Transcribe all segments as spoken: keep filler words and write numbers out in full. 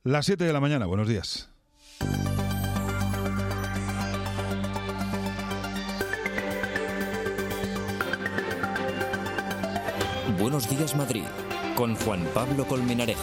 Las siete de la mañana, buenos días. Buenos días, Madrid, con Juan Pablo Colmenarejo.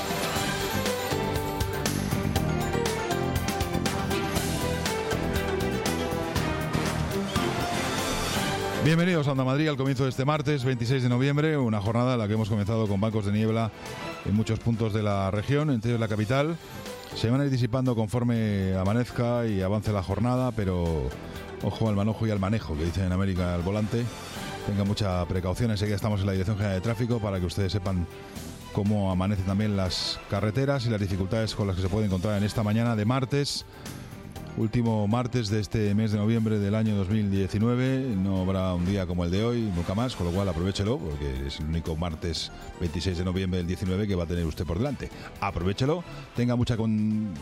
Bienvenidos a Onda Madrid al comienzo de este martes veintiséis de noviembre, una jornada en la que hemos comenzado con bancos de niebla en muchos puntos de la región, entre ellos la capital. Se van a ir disipando conforme amanezca y avance la jornada, pero ojo al manojo y al manejo, que dicen en América al volante. Tenga mucha precaución, enseguida estamos en la Dirección General de Tráfico para que ustedes sepan cómo amanecen también las carreteras y las dificultades con las que se puede encontrar en esta mañana de martes. Último martes de este mes de noviembre del año dos mil diecinueve. No habrá un día como el de hoy, nunca más, con lo cual aprovéchelo, porque es el único martes veintiséis de noviembre del diecinueve que va a tener usted por delante. Aprovéchelo, tenga mucha con...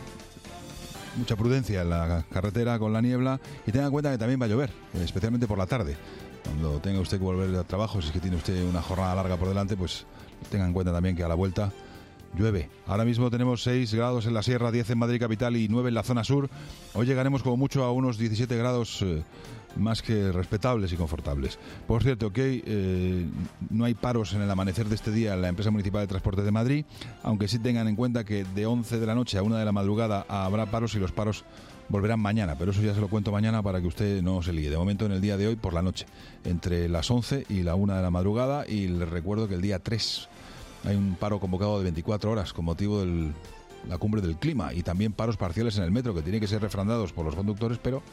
mucha prudencia en la carretera con la niebla y tenga en cuenta que también va a llover, especialmente por la tarde. Cuando tenga usted que volver al trabajo, si es que tiene usted una jornada larga por delante, pues tenga en cuenta también que a la vuelta llueve. Ahora mismo tenemos seis grados en la sierra, diez en Madrid capital y nueve en la zona sur. Hoy llegaremos como mucho a unos diecisiete grados eh, más que respetables y confortables. Por cierto, que eh, no hay paros en el amanecer de este día en la empresa municipal de transporte de Madrid, aunque sí tengan en cuenta que de once de la noche a una de la madrugada habrá paros y los paros volverán mañana, pero eso ya se lo cuento mañana para que usted no se líe. De momento, en el día de hoy, por la noche, entre las once y la una de la madrugada, y les recuerdo que el día tres hay un paro convocado de veinticuatro horas con motivo de la cumbre del clima y también paros parciales en el metro que tienen que ser refrendados por los conductores, pero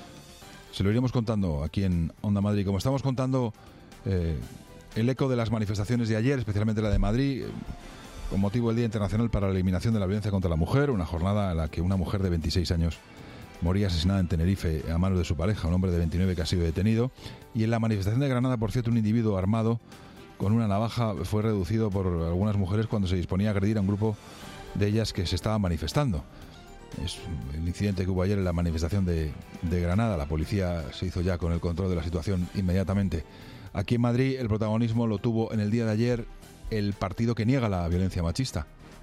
se lo iremos contando aquí en Onda Madrid. Como estamos contando eh, el eco de las manifestaciones de ayer, especialmente la de Madrid, eh, con motivo del Día Internacional para la Eliminación de la Violencia contra la Mujer, una jornada en la que una mujer de veintiséis años moría asesinada en Tenerife a manos de su pareja, un hombre de veintinueve que ha sido detenido, y en la manifestación de Granada, por cierto, un individuo armado con una navaja fue reducido por algunas mujeres cuando se disponía a agredir a un grupo de ellas que se estaban manifestando. Es el incidente que hubo ayer en la manifestación de, de Granada. La policía se hizo ya con el control de la situación inmediatamente. Aquí en Madrid el protagonismo lo tuvo en el día de ayer el partido que niega la violencia machista,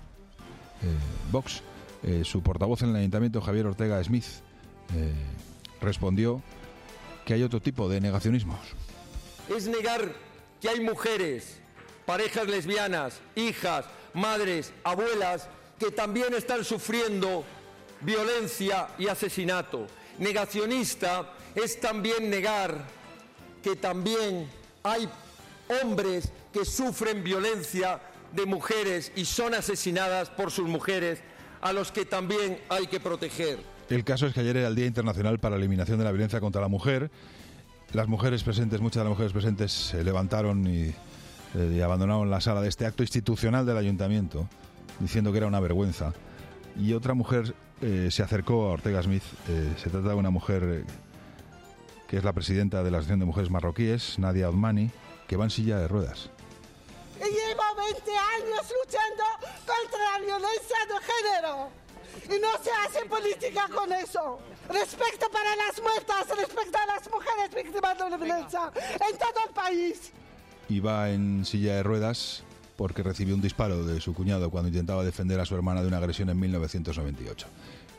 eh, Vox. Eh, su portavoz en el Ayuntamiento, Javier Ortega Smith, eh, respondió que hay otro tipo de negacionismos. Es negar que hay mujeres, parejas lesbianas, hijas, madres, abuelas, que también están sufriendo violencia y asesinato. Negacionista es también negar que también hay hombres que sufren violencia de mujeres y son asesinadas por sus mujeres, a los que también hay que proteger. El caso es que ayer era el Día Internacional para la Eliminación de la Violencia contra la Mujer. Las mujeres presentes, muchas de las mujeres presentes se levantaron y, eh, y abandonaron la sala de este acto institucional del Ayuntamiento, diciendo que era una vergüenza. Y otra mujer eh, se acercó a Ortega Smith. Eh, se trata de una mujer eh, que es la presidenta de la Asociación de Mujeres Marroquíes, Nadia Othmani, que va en silla de ruedas. Llevo veinte años luchando contra la violencia de género y no se hace política con eso. Respeto para las muertas, respeto a las mujeres víctimas de la violencia en todo el país. Iba en silla de ruedas porque recibió un disparo de su cuñado cuando intentaba defender a su hermana de una agresión en mil novecientos noventa y ocho.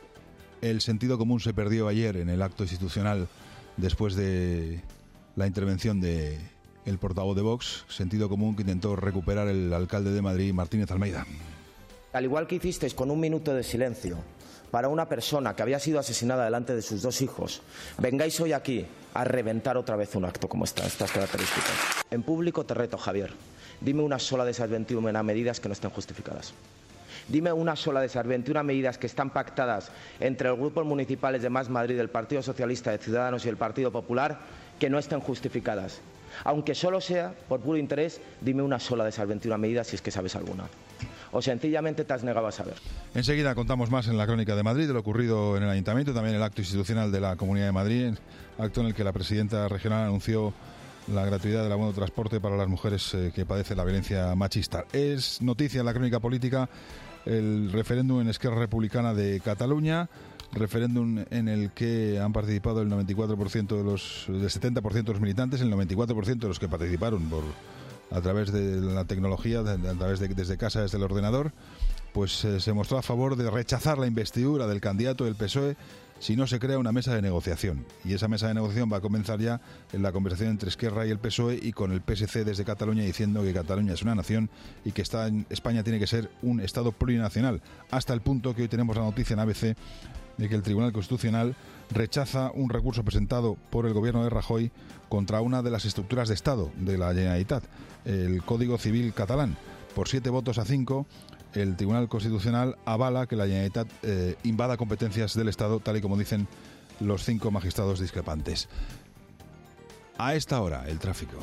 El sentido común se perdió ayer en el acto institucional después de la intervención de el portavoz de Vox, sentido común que intentó recuperar el alcalde de Madrid, Martínez Almeida. Al igual que hicisteis con un minuto de silencio para una persona que había sido asesinada delante de sus dos hijos, vengáis hoy aquí a reventar otra vez un acto como esta, estas características. En público te reto, Javier, dime una sola de esas veintiuna medidas que no estén justificadas. Dime una sola de esas veintiuna medidas que están pactadas entre los grupos municipales de Más Madrid, el Partido Socialista de Ciudadanos y el Partido Popular que no estén justificadas. Aunque solo sea por puro interés, dime una sola de esas veintiuna medidas si es que sabes alguna. O sencillamente te has negado a saber. Enseguida contamos más en la Crónica de Madrid de lo ocurrido en el Ayuntamiento, también el acto institucional de la Comunidad de Madrid, acto en el que la presidenta regional anunció la gratuidad del abono de transporte para las mujeres eh, que padecen la violencia machista. Es noticia en la Crónica Política el referéndum en Esquerra Republicana de Cataluña, referéndum en el que han participado el noventa y cuatro por ciento de los, del setenta por ciento de los militantes, el noventa y cuatro por ciento de los que participaron por a través de la tecnología, a través de desde casa, desde el ordenador, pues eh, se mostró a favor de rechazar la investidura del candidato del P S O E si no se crea una mesa de negociación. Y esa mesa de negociación va a comenzar ya en la conversación entre Esquerra y el P S O E y con el P S C desde Cataluña diciendo que Cataluña es una nación y que está en España tiene que ser un Estado plurinacional, hasta el punto que hoy tenemos la noticia en A B C de que el Tribunal Constitucional rechaza un recurso presentado por el gobierno de Rajoy contra una de las estructuras de Estado de la Generalitat, el Código Civil catalán. Por siete votos a cinco, el Tribunal Constitucional avala que la Generalitat eh, invada competencias del Estado, tal y como dicen los cinco magistrados discrepantes. A esta hora, el tráfico.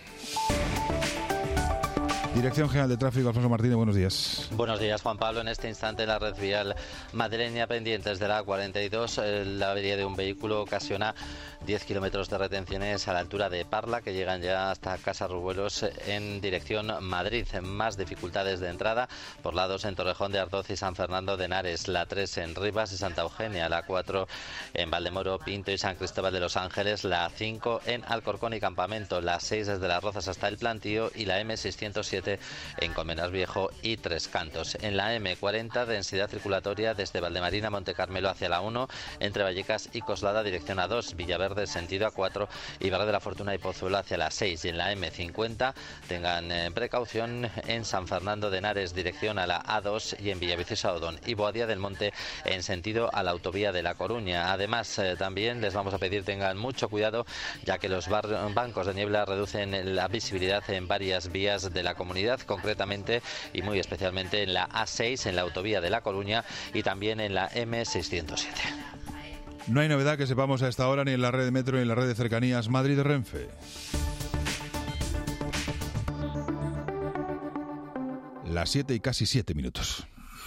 Dirección General de Tráfico, Alfonso Martínez, buenos días. Buenos días, Juan Pablo. En este instante, la red vial madrileña pendientes de la A cuarenta y dos, la avería de un vehículo ocasiona diez kilómetros de retenciones a la altura de Parla, que llegan ya hasta Casa Rubuelos en dirección Madrid. Más dificultades de entrada por lados en Torrejón de Ardoz y San Fernando de Henares, la tres en Rivas y Santa Eugenia, la cuatro en Valdemoro, Pinto y San Cristóbal de los Ángeles, la cinco en Alcorcón y Campamento, la seis desde Las Rozas hasta El Plantío y la eme seiscientos siete en Colmenar Viejo y Tres Cantos. En la eme cuarenta, densidad circulatoria desde Valdemarina, Monte Carmelo hacia la uno, entre Vallecas y Coslada, dirección A dos, Villaverde, sentido A cuatro y Barrio de la Fortuna y Pozuelo hacia la seis. Y en la eme cincuenta, tengan eh, precaución en San Fernando de Henares, dirección a la A dos y en Villaviciosa Odón y Boadía del Monte en sentido a la autovía de La Coruña. Además, eh, también les vamos a pedir tengan mucho cuidado, ya que los bar bancos de niebla reducen la visibilidad en varias vías de la comunidad, concretamente y muy especialmente en la A seis, en la autovía de La Coruña y también en la eme seiscientos siete. No hay novedad que sepamos a esta hora ni en la red de metro ni en la red de cercanías Madrid-Renfe. Las siete y casi siete minutos.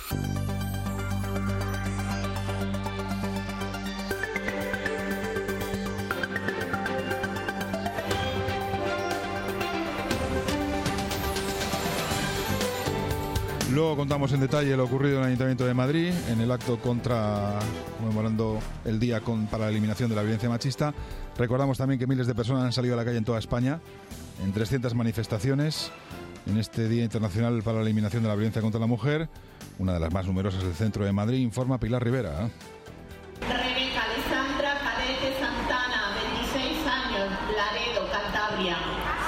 Luego contamos en detalle lo ocurrido en el Ayuntamiento de Madrid, en el acto contra, conmemorando el día con, para la eliminación de la violencia machista. Recordamos también que miles de personas han salido a la calle en toda España, en trescientas manifestaciones, en este Día Internacional para la Eliminación de la Violencia contra la Mujer. Una de las más numerosas del centro de Madrid, informa Pilar Rivera. Rebeca Alessandra Cadete Santana, veintiséis años, Laredo, Cantabria.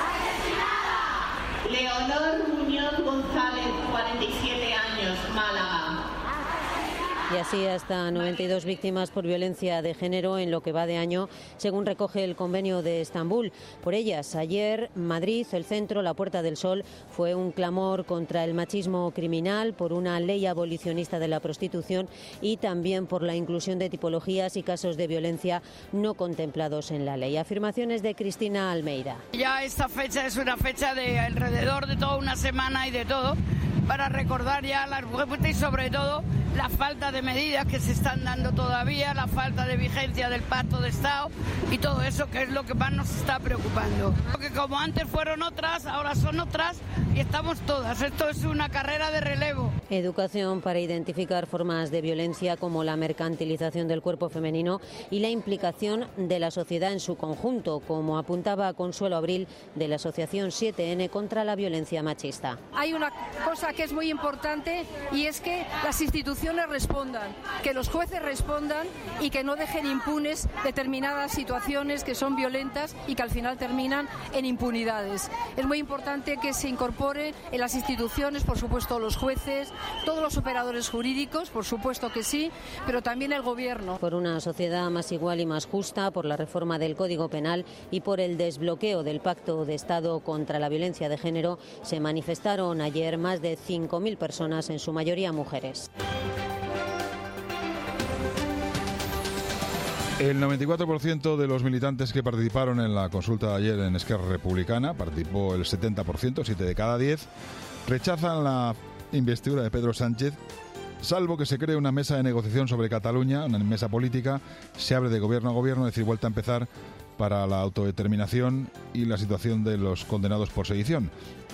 Leonor Muñoz González, cuarenta y siete años, Málaga. Y así hasta noventa y dos víctimas por violencia de género en lo que va de año, según recoge el Convenio de Estambul. Por ellas, ayer, Madrid, el centro, la Puerta del Sol, fue un clamor contra el machismo criminal, por una ley abolicionista de la prostitución y también por la inclusión de tipologías y casos de violencia no contemplados en la ley. Afirmaciones de Cristina Almeida. Ya esta fecha es una fecha de alrededor de toda una semana y de todo, para recordar ya las mujeres y sobre todo la falta de medidas que se están dando todavía, la falta de vigencia del Pacto de Estado y todo eso que es lo que más nos está preocupando. Porque como antes fueron otras, ahora son otras y estamos todas. Esto es una carrera de relevo. Educación para identificar formas de violencia como la mercantilización del cuerpo femenino y la implicación de la sociedad en su conjunto, como apuntaba Consuelo Abril de la Asociación siete ene contra la violencia machista. Hay una cosa que es muy importante y es que las instituciones respondan, que los jueces respondan y que no dejen impunes determinadas situaciones que son violentas y que al final terminan en impunidades. Es muy importante que se incorpore en las instituciones, por supuesto, los jueces, todos los operadores jurídicos, por supuesto que sí, pero también el gobierno. Por una sociedad más igual y más justa, por la reforma del Código Penal y por el desbloqueo del Pacto de Estado contra la violencia de género, se manifestaron ayer más de cinco mil personas, en su mayoría mujeres. El noventa y cuatro por ciento de los militantes que participaron en la consulta de ayer en Esquerra Republicana, participó el setenta por ciento, siete de cada diez, rechazan la investidura de Pedro Sánchez, salvo que se cree una mesa de negociación sobre Cataluña, una mesa política, se abre de gobierno a gobierno, es decir, vuelta a empezar para la autodeterminación y la situación de los condenados por sedición.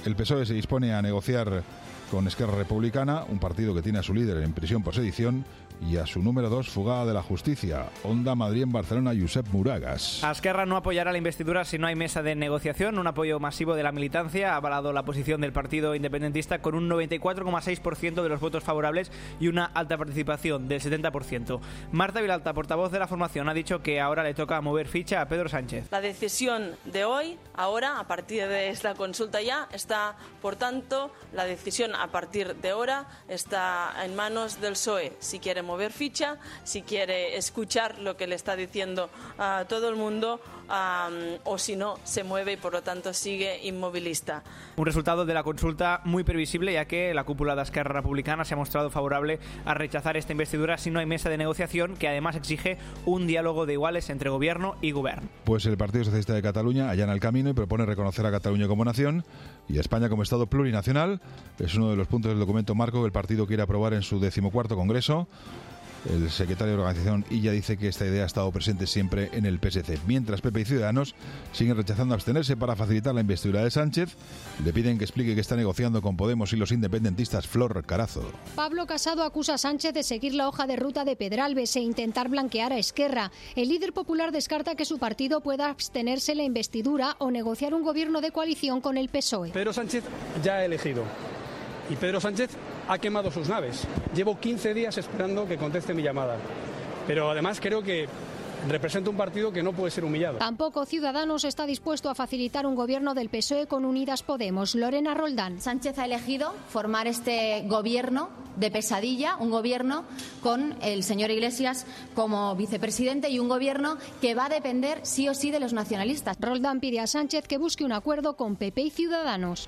El P S O E se dispone a negociar con Esquerra Republicana, un partido que tiene a su líder en prisión por sedición y a su número dos fugada de la justicia. Onda Madrid en Barcelona, Josep Muragas. Esquerra no apoyará la investidura si no hay mesa de negociación. Un apoyo masivo de la militancia ha avalado la posición del partido independentista con un noventa y cuatro coma seis por ciento de los votos favorables y una alta participación del setenta por ciento. Marta Vilalta, portavoz de la formación, ha dicho que ahora le toca mover ficha a Pedro Sánchez. La decisión de hoy, ahora, a partir de esta consulta ya, está, por tanto, la decisión a partir de ahora está en manos del P S O E. Si quiere mover ficha, si quiere escuchar lo que le está diciendo a todo el mundo, um, o si no, se mueve y por lo tanto sigue inmovilista. Un resultado de la consulta muy previsible, ya que la cúpula de Esquerra Republicana se ha mostrado favorable a rechazar esta investidura si no hay mesa de negociación, que además exige un diálogo de iguales entre gobierno y gobierno. Pues el Partido Socialista de Cataluña allana el camino y propone reconocer a Cataluña como nación y a España como Estado plurinacional. Es uno de los puntos del documento marco que el partido quiere aprobar en su decimocuarto congreso. El secretario de la organización Illa dice que esta idea ha estado presente siempre en el P S C. Mientras P P y Ciudadanos siguen rechazando abstenerse para facilitar la investidura de Sánchez, le piden que explique que está negociando con Podemos y los independentistas. Flor Carazo. Pablo Casado acusa a Sánchez de seguir la hoja de ruta de Pedralbes e intentar blanquear a Esquerra. El líder popular descarta que su partido pueda abstenerse en la investidura o negociar un gobierno de coalición con el P S O E. Pedro Sánchez ya ha elegido. Y Pedro Sánchez ha quemado sus naves. Llevo quince días esperando que conteste mi llamada. Pero además creo que representa un partido que no puede ser humillado. Tampoco Ciudadanos está dispuesto a facilitar un gobierno del P S O E con Unidas Podemos. Lorena Roldán. Sánchez ha elegido formar este gobierno de pesadilla, un gobierno con el señor Iglesias como vicepresidente y un gobierno que va a depender sí o sí de los nacionalistas. Roldán pide a Sánchez que busque un acuerdo con P P y Ciudadanos.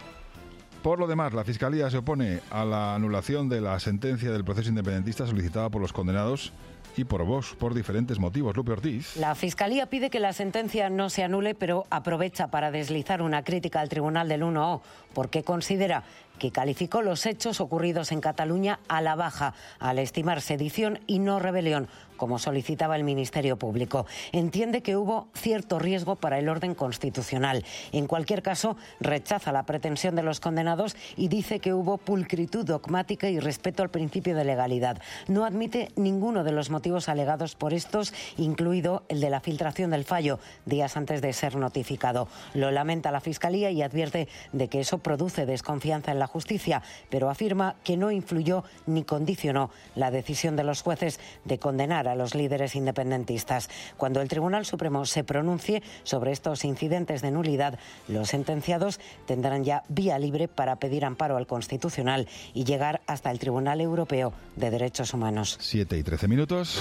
Por lo demás, la Fiscalía se opone a la anulación de la sentencia del proceso independentista solicitada por los condenados y por Vox por diferentes motivos. Lupe Ortiz. La Fiscalía pide que la sentencia no se anule, pero aprovecha para deslizar una crítica al Tribunal del uno O, porque considera que calificó los hechos ocurridos en Cataluña a la baja, al estimar sedición y no rebelión, como solicitaba el Ministerio Público. Entiende que hubo cierto riesgo para el orden constitucional. En cualquier caso, rechaza la pretensión de los condenados y dice que hubo pulcritud dogmática y respeto al principio de legalidad. No admite ninguno de los motivos alegados por estos, incluido el de la filtración del fallo días antes de ser notificado. Lo lamenta la Fiscalía y advierte de que eso produce desconfianza en la justicia, pero afirma que no influyó ni condicionó la decisión de los jueces de condenar a los líderes independentistas. Cuando el Tribunal Supremo se pronuncie sobre estos incidentes de nulidad, los sentenciados tendrán ya vía libre para pedir amparo al Constitucional y llegar hasta el Tribunal Europeo de Derechos Humanos. siete y trece minutos.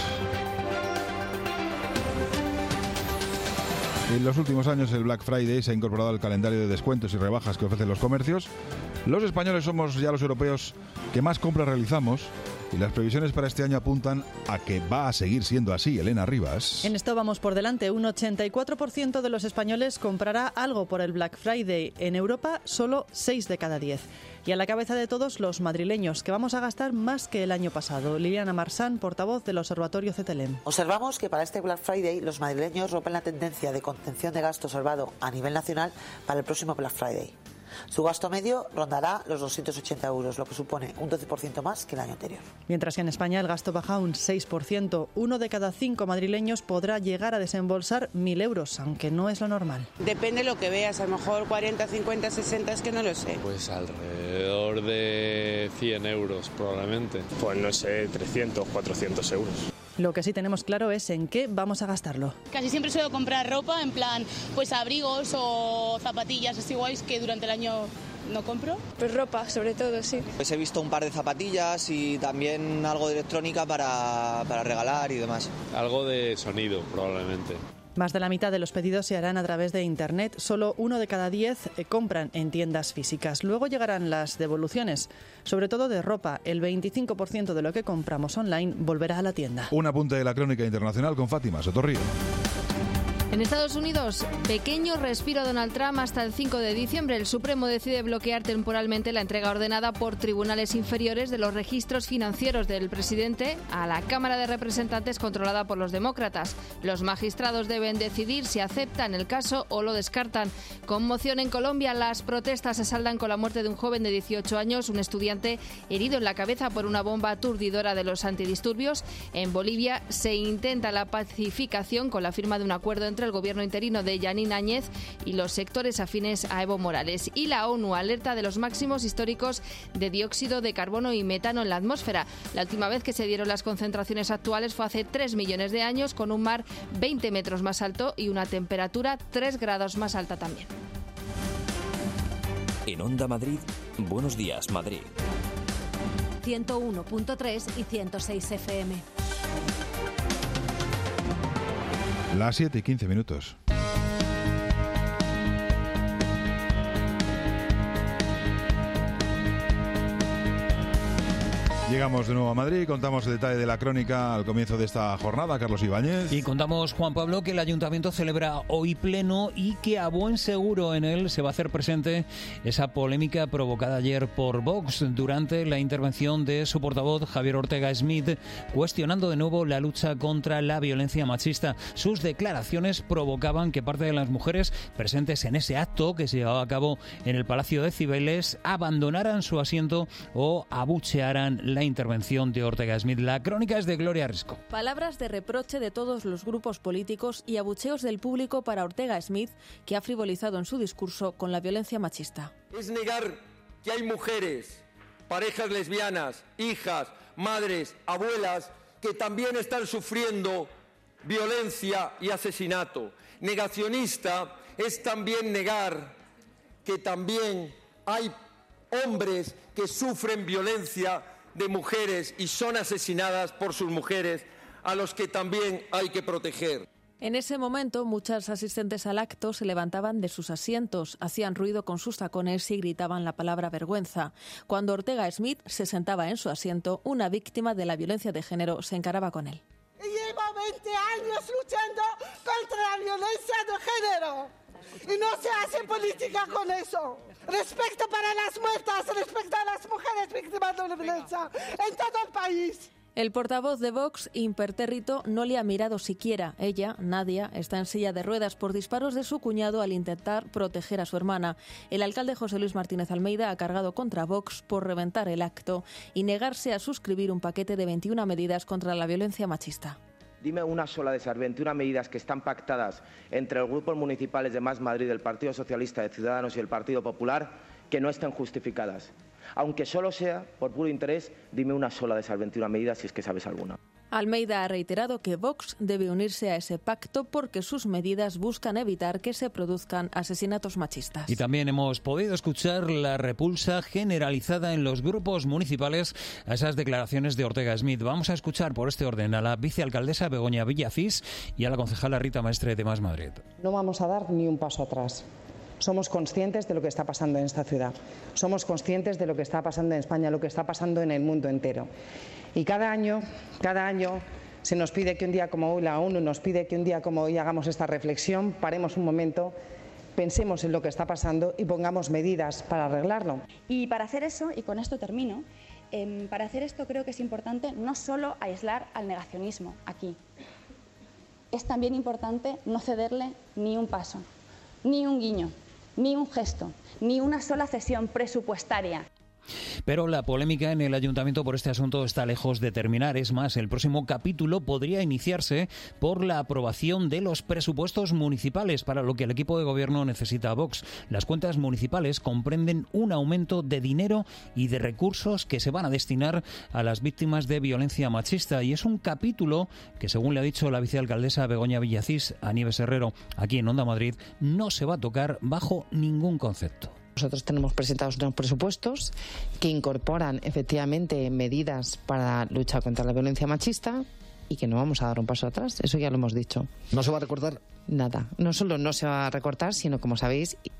En los últimos años el Black Friday se ha incorporado al calendario de descuentos y rebajas que ofrecen los comercios. Los españoles somos ya los europeos que más compras realizamos y las previsiones para este año apuntan a que va a seguir siendo así. Elena Rivas. En esto vamos por delante. Un ochenta y cuatro por ciento de los españoles comprará algo por el Black Friday. En Europa, solo seis de cada diez. Y a la cabeza de todos los madrileños, que vamos a gastar más que el año pasado. Liliana Marsán, portavoz del Observatorio C T L E M. Observamos que para este Black Friday los madrileños rompen la tendencia de contención de gasto observado a nivel nacional para el próximo Black Friday. Su gasto medio rondará los doscientos ochenta euros, lo que supone un doce por ciento más que el año anterior. Mientras que en España el gasto baja un seis por ciento. Uno de cada cinco madrileños podrá llegar a desembolsar mil euros, aunque no es lo normal. Depende de lo que veas, a lo mejor cuarenta, cincuenta, sesenta, es que no lo sé. Pues alrededor de cien euros probablemente. Pues no sé, trescientos, cuatrocientos euros. Lo que sí tenemos claro es en qué vamos a gastarlo. Casi siempre suelo comprar ropa, en plan, pues abrigos o zapatillas así guays que durante el año no compro. Pues ropa, sobre todo, sí. Pues he visto un par de zapatillas y también algo de electrónica para, para regalar y demás. Algo de sonido, probablemente. Más de la mitad de los pedidos se harán a través de Internet. Solo uno de cada diez compran en tiendas físicas. Luego llegarán las devoluciones, sobre todo de ropa. El veinticinco por ciento de lo que compramos online volverá a la tienda. Un apunte de la crónica internacional con Fátima Sotorrío. En Estados Unidos, pequeño respiro a Donald Trump hasta el cinco de diciembre. El Supremo decide bloquear temporalmente la entrega ordenada por tribunales inferiores de los registros financieros del presidente a la Cámara de Representantes controlada por los demócratas. Los magistrados deben decidir si aceptan el caso o lo descartan. Conmoción en Colombia. Las protestas se saldan con la muerte de un joven de dieciocho años, un estudiante herido en la cabeza por una bomba aturdidora de los antidisturbios. En Bolivia se intenta la pacificación con la firma de un acuerdo entre el gobierno interino de Yanín Áñez y los sectores afines a Evo Morales. Y la ONU alerta de los máximos históricos de dióxido de carbono y metano en la atmósfera. La última vez que se dieron las concentraciones actuales fue hace tres millones de años, con un mar veinte metros más alto y una temperatura tres grados más alta también. En Onda Madrid, Buenos Días, Madrid. ciento uno punto tres y ciento seis F M. Las siete y quince minutos. Llegamos de nuevo a Madrid y contamos el detalle de la crónica al comienzo de esta jornada. Carlos Ibáñez. Y contamos, Juan Pablo, que el Ayuntamiento celebra hoy pleno y que a buen seguro en él se va a hacer presente esa polémica provocada ayer por Vox durante la intervención de su portavoz Javier Ortega Smith, cuestionando de nuevo la lucha contra la violencia machista. Sus declaraciones provocaban que parte de las mujeres presentes en ese acto que se llevaba a cabo en el Palacio de Cibeles abandonaran su asiento o abuchearan la intervención de Ortega Smith. La crónica es de Gloria Risco. Palabras de reproche de todos los grupos políticos y abucheos del público para Ortega Smith, que ha frivolizado en su discurso con la violencia machista. Es negar que hay mujeres, parejas lesbianas, hijas, madres, abuelas, que también están sufriendo violencia y asesinato. Negacionista es también negar que también hay hombres que sufren violencia de mujeres y son asesinadas por sus mujeres, a los que también hay que proteger. En ese momento, muchas asistentes al acto se levantaban de sus asientos, hacían ruido con sus tacones y gritaban la palabra vergüenza. Cuando Ortega Smith se sentaba en su asiento, una víctima de la violencia de género se encaraba con él. Llevo veinte años luchando contra la violencia de género y no se hace política con eso. Respeto para las muertas, respeto a las mujeres víctimas de la violencia en todo el país. El portavoz de Vox, impertérrito, no le ha mirado siquiera. Ella, Nadia, está en silla de ruedas por disparos de su cuñado al intentar proteger a su hermana. El alcalde José Luis Martínez Almeida ha cargado contra Vox por reventar el acto y negarse a suscribir un paquete de veintiuna medidas contra la violencia machista. Dime una sola de esas veintiuna medidas que están pactadas entre los grupos municipales de Más Madrid, el Partido Socialista de Ciudadanos y el Partido Popular que no estén justificadas. Aunque solo sea por puro interés, dime una sola de esas veintiuna medidas si es que sabes alguna. Almeida ha reiterado que Vox debe unirse a ese pacto porque sus medidas buscan evitar que se produzcan asesinatos machistas. Y también hemos podido escuchar la repulsa generalizada en los grupos municipales a esas declaraciones de Ortega Smith. Vamos a escuchar por este orden a la vicealcaldesa Begoña Villacís y a la concejala Rita Maestre de Más Madrid. No vamos a dar ni un paso atrás. Somos conscientes de lo que está pasando en esta ciudad. Somos conscientes de lo que está pasando en España, lo que está pasando en el mundo entero. Y cada año, cada año se nos pide que un día como hoy, la ONU nos pide que un día como hoy hagamos esta reflexión, paremos un momento, pensemos en lo que está pasando y pongamos medidas para arreglarlo. Y para hacer eso, y con esto termino, eh, para hacer esto creo que es importante no solo aislar al negacionismo aquí. Es también importante no cederle ni un paso, ni un guiño, ni un gesto, ni una sola cesión presupuestaria. Pero la polémica en el ayuntamiento por este asunto está lejos de terminar. Es más, el próximo capítulo podría iniciarse por la aprobación de los presupuestos municipales, para lo que el equipo de gobierno necesita a Vox. Las cuentas municipales comprenden un aumento de dinero y de recursos que se van a destinar a las víctimas de violencia machista. Y es un capítulo que, según le ha dicho la vicealcaldesa Begoña Villacís a Nieves Herrero, aquí en Onda Madrid, no se va a tocar bajo ningún concepto. Nosotros tenemos presentados unos presupuestos que incorporan efectivamente medidas para luchar contra la violencia machista y que no vamos a dar un paso atrás, eso ya lo hemos dicho. ¿No se va a recortar? Nada, no solo no se va a recortar, sino como sabéis,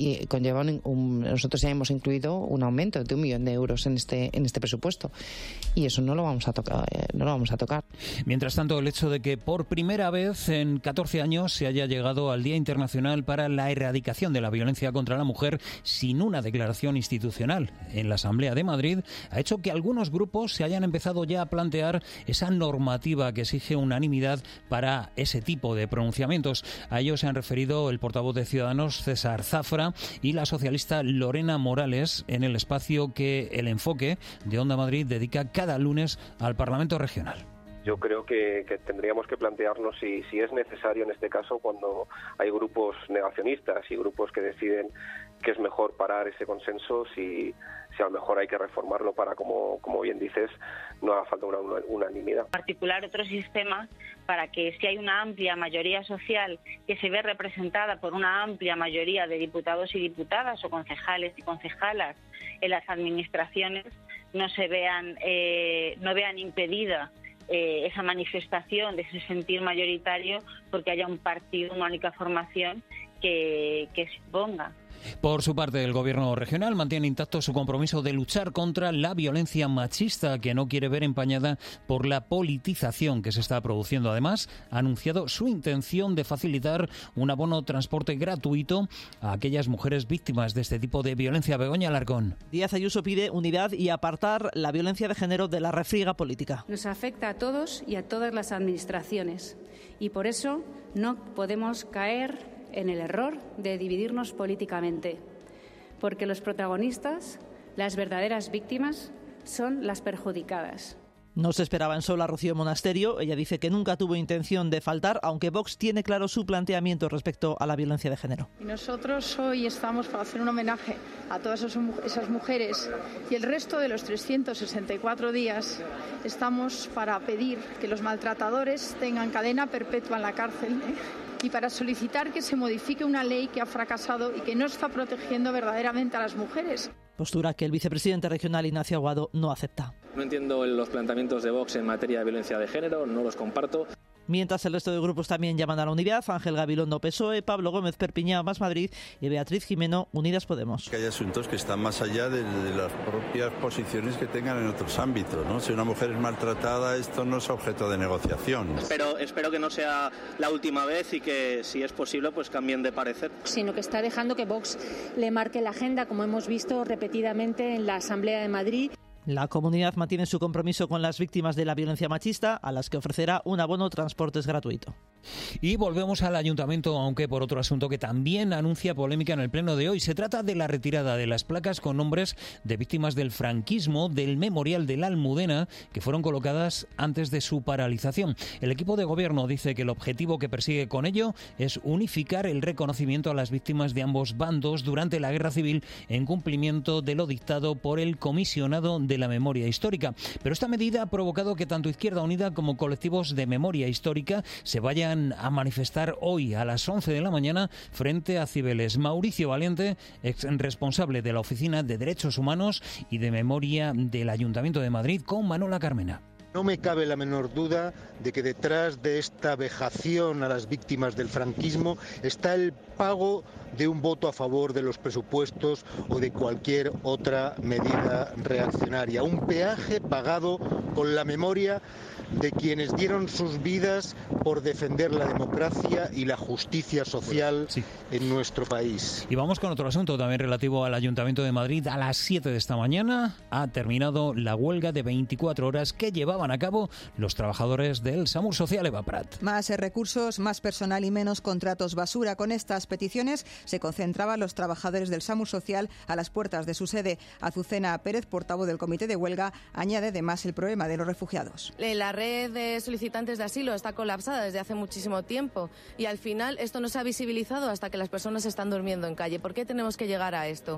y conlleva un, un, nosotros ya hemos incluido un aumento de un millón de euros en este en este presupuesto y eso no lo vamos a tocar, eh, no lo vamos a tocar. Mientras tanto, el hecho de que por primera vez en catorce años se haya llegado al Día Internacional para la Erradicación de la Violencia contra la Mujer sin una declaración institucional en la Asamblea de Madrid ha hecho que algunos grupos se hayan empezado ya a plantear esa normativa que exige unanimidad para ese tipo de pronunciamientos. A ello se han referido el portavoz de Ciudadanos, César Zafra, y la socialista Lorena Morales en el espacio que El Enfoque de Onda Madrid dedica cada lunes al Parlamento Regional. Yo creo que, que tendríamos que plantearnos si, si es necesario en este caso, cuando hay grupos negacionistas y grupos que deciden que es mejor parar ese consenso, si, si a lo mejor hay que reformarlo para, como, como bien dices, no haga falta una, una unanimidad. Articular otro sistema para que si hay una amplia mayoría social que se ve representada por una amplia mayoría de diputados y diputadas o concejales y concejalas en las administraciones, no se vean, eh, no vean impedida Eh, esa manifestación de ese sentir mayoritario porque haya un partido, una única formación que, que se ponga. Por su parte, el Gobierno regional mantiene intacto su compromiso de luchar contra la violencia machista, que no quiere ver empañada por la politización que se está produciendo. Además, ha anunciado su intención de facilitar un abono transporte gratuito a aquellas mujeres víctimas de este tipo de violencia. Begoña Alarcón. Díaz Ayuso pide unidad y apartar la violencia de género de la refriega política. Nos afecta a todos y a todas las administraciones y por eso no podemos caer en el error de dividirnos políticamente, porque los protagonistas, las verdaderas víctimas, son las perjudicadas. No se esperaba en Sol a Rocío Monasterio. Ella dice que nunca tuvo intención de faltar, aunque Vox tiene claro su planteamiento respecto a la violencia de género. Y nosotros hoy estamos para hacer un homenaje a todas esas mujeres y el resto de los trescientos sesenta y cuatro días estamos para pedir que los maltratadores tengan cadena perpetua en la cárcel, ¿eh? Y para solicitar que se modifique una ley que ha fracasado y que no está protegiendo verdaderamente a las mujeres. Postura que el vicepresidente regional Ignacio Aguado no acepta. No entiendo los planteamientos de Vox en materia de violencia de género, no los comparto. Mientras el resto de grupos también llaman a la unidad, Ángel Gabilondo P S O E, Pablo Gómez Perpiñá Más Madrid y Beatriz Jimeno Unidas Podemos. Que hay asuntos que están más allá de, de las propias posiciones que tengan en otros ámbitos, ¿no? Si una mujer es maltratada, esto no es objeto de negociación. Pero espero que no sea la última vez y que, si es posible, pues cambien de parecer. Sino que está dejando que Vox le marque la agenda, como hemos visto repetidamente en la Asamblea de Madrid. La comunidad mantiene su compromiso con las víctimas de la violencia machista, a las que ofrecerá un abono transportes gratuito. Y volvemos al ayuntamiento, aunque por otro asunto que también anuncia polémica en el pleno de hoy. Se trata de la retirada de las placas con nombres de víctimas del franquismo del Memorial de la Almudena, que fueron colocadas antes de su paralización. El equipo de gobierno dice que el objetivo que persigue con ello es unificar el reconocimiento a las víctimas de ambos bandos durante la Guerra Civil, en cumplimiento de lo dictado por el comisionado de la memoria histórica. Pero esta medida ha provocado que tanto Izquierda Unida como colectivos de memoria histórica se vayan a manifestar hoy a las once de la mañana frente a Cibeles. Mauricio Valiente, ex responsable de la Oficina de Derechos Humanos y de Memoria del Ayuntamiento de Madrid, con Manola Carmena. No me cabe la menor duda de que detrás de esta vejación a las víctimas del franquismo está el pago de un voto a favor de los presupuestos o de cualquier otra medida reaccionaria. Un peaje pagado con la memoria de quienes dieron sus vidas por defender la democracia y la justicia social sí. en nuestro país. Y vamos con otro asunto también relativo al Ayuntamiento de Madrid. A las siete de esta mañana ha terminado la huelga de veinticuatro horas que llevaban a cabo los trabajadores del SAMUR Social. Eva Prat. Más recursos, más personal y menos contratos basura. Con estas peticiones se concentraban los trabajadores del SAMUR Social a las puertas de su sede. Azucena Pérez, portavoz del comité de huelga, añade además el problema de los refugiados. La red de solicitantes de asilo está colapsada desde hace muchísimo tiempo y al final esto no se ha visibilizado hasta que las personas están durmiendo en calle. ¿Por qué tenemos que llegar a esto?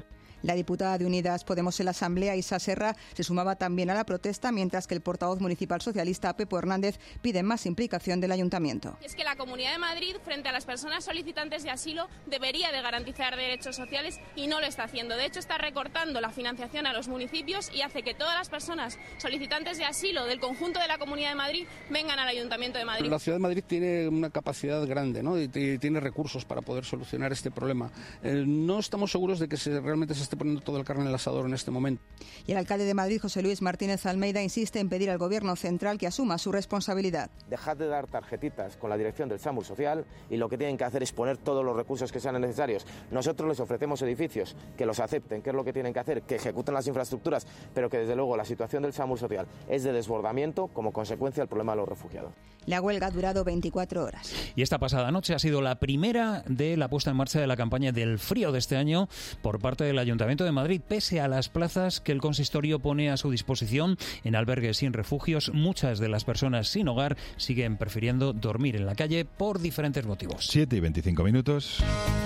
La diputada de Unidas Podemos en la Asamblea, Isa Serra, se sumaba también a la protesta, mientras que el portavoz municipal socialista, Pepo Hernández, pide más implicación del Ayuntamiento. Es que la Comunidad de Madrid, frente a las personas solicitantes de asilo, debería de garantizar derechos sociales y no lo está haciendo. De hecho, está recortando la financiación a los municipios y hace que todas las personas solicitantes de asilo del conjunto de la Comunidad de Madrid vengan al Ayuntamiento de Madrid. La Ciudad de Madrid tiene una capacidad grande, ¿no? y tiene recursos para poder solucionar este problema. Eh, no estamos seguros de que se, realmente se esté poniendo todo el carne en el asador en este momento. Y el alcalde de Madrid, José Luis Martínez Almeida, insiste en pedir al Gobierno central que asuma su responsabilidad. Dejad de dar tarjetitas con la dirección del SAMUR Social y lo que tienen que hacer es poner todos los recursos que sean necesarios. Nosotros les ofrecemos edificios que los acepten, que es lo que tienen que hacer, que ejecuten las infraestructuras, pero que desde luego la situación del SAMUR Social es de desbordamiento como consecuencia del problema de los refugiados. La huelga ha durado veinticuatro horas. Y esta pasada noche ha sido la primera de la puesta en marcha de la campaña del frío de este año por parte del Ayuntamiento de Madrid. Pese a las plazas que el consistorio pone a su disposición en albergues sin refugios, muchas de las personas sin hogar siguen prefiriendo dormir en la calle por diferentes motivos. siete y veinticinco minutos.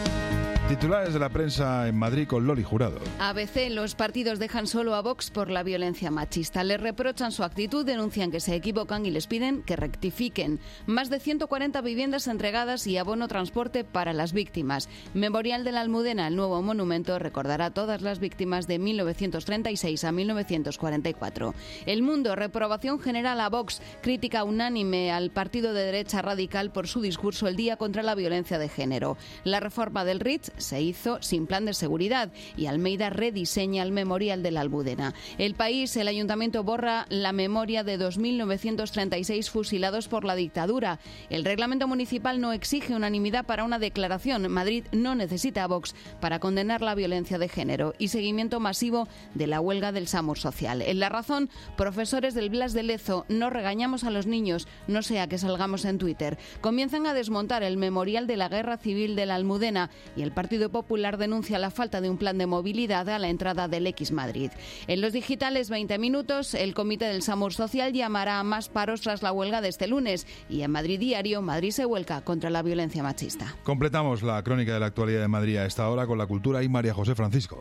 Titulares de la prensa en Madrid con Loli Jurado. A B C, los partidos dejan solo a Vox por la violencia machista. Les reprochan su actitud, denuncian que se equivocan y les piden que rectifiquen. Más de ciento cuarenta viviendas entregadas y abono transporte para las víctimas. Memorial de la Almudena, el nuevo monumento, recordará a todas las víctimas de mil novecientos treinta y seis a mil novecientos cuarenta y cuatro. El Mundo, reprobación general a Vox, crítica unánime al partido de derecha radical por su discurso el día contra la violencia de género. La reforma del Ritz se hizo sin plan de seguridad y Almeida rediseña el memorial de la Almudena. El País, el Ayuntamiento borra la memoria de dos mil novecientos treinta y seis fusilados por la dictadura. El reglamento municipal no exige unanimidad para una declaración. Madrid no necesita a Vox para condenar la violencia de género y seguimiento masivo de la huelga del SAMUR Social. En La Razón, profesores del Blas de Lezo, no regañamos a los niños, no sea que salgamos en Twitter. Comienzan a desmontar el memorial de la Guerra Civil de la Almudena y el Partido Popular denuncia la falta de un plan de movilidad a la entrada del X Madrid. En los digitales, veinte minutos, el Comité del SAMUR Social llamará a más paros tras la huelga de este lunes y en Madrid Diario, Madrid se vuelca contra la violencia machista. Completamos la crónica de la actualidad de Madrid a esta hora con la cultura y María José Francisco.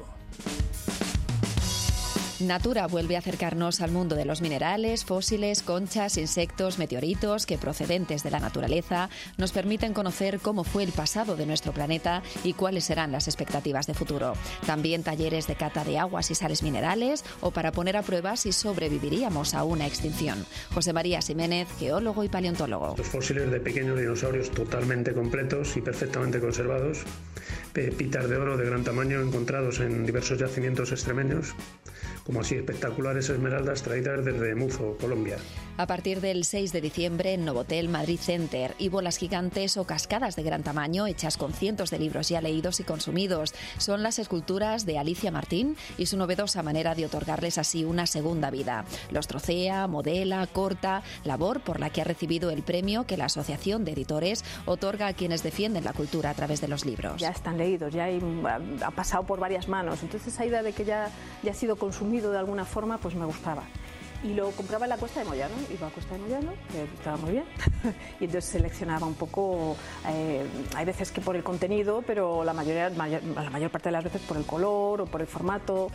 Natura vuelve a acercarnos al mundo de los minerales, fósiles, conchas, insectos, meteoritos que procedentes de la naturaleza nos permiten conocer cómo fue el pasado de nuestro planeta y cuáles serán las expectativas de futuro. También talleres de cata de aguas y sales minerales o para poner a prueba si sobreviviríamos a una extinción. José María Ximénez, geólogo y paleontólogo. Los fósiles de pequeños dinosaurios totalmente completos y perfectamente conservados, pepitas de oro de gran tamaño encontrados en diversos yacimientos extremeños, como así espectaculares esmeraldas traídas desde Muzo, Colombia. A partir del seis de diciembre en Novotel Madrid Center, y bolas gigantes o cascadas de gran tamaño hechas con cientos de libros ya leídos y consumidos. Son las esculturas de Alicia Martín y su novedosa manera de otorgarles así una segunda vida. Los trocea, modela, corta, labor por la que ha recibido el premio que la Asociación de Editores otorga a quienes defienden la cultura a través de los libros. Ya están leídos, ya hay, ha pasado por varias manos, entonces esa idea de que ya, ya ha sido consumido de alguna forma, pues me gustaba. Y lo compraba en la Cuesta de Moyano, iba a Cuesta de Moyano, que estaba muy bien, y entonces seleccionaba un poco, eh, hay veces que por el contenido, pero la mayoría, mayor, la mayor parte de las veces por el color o por el formato.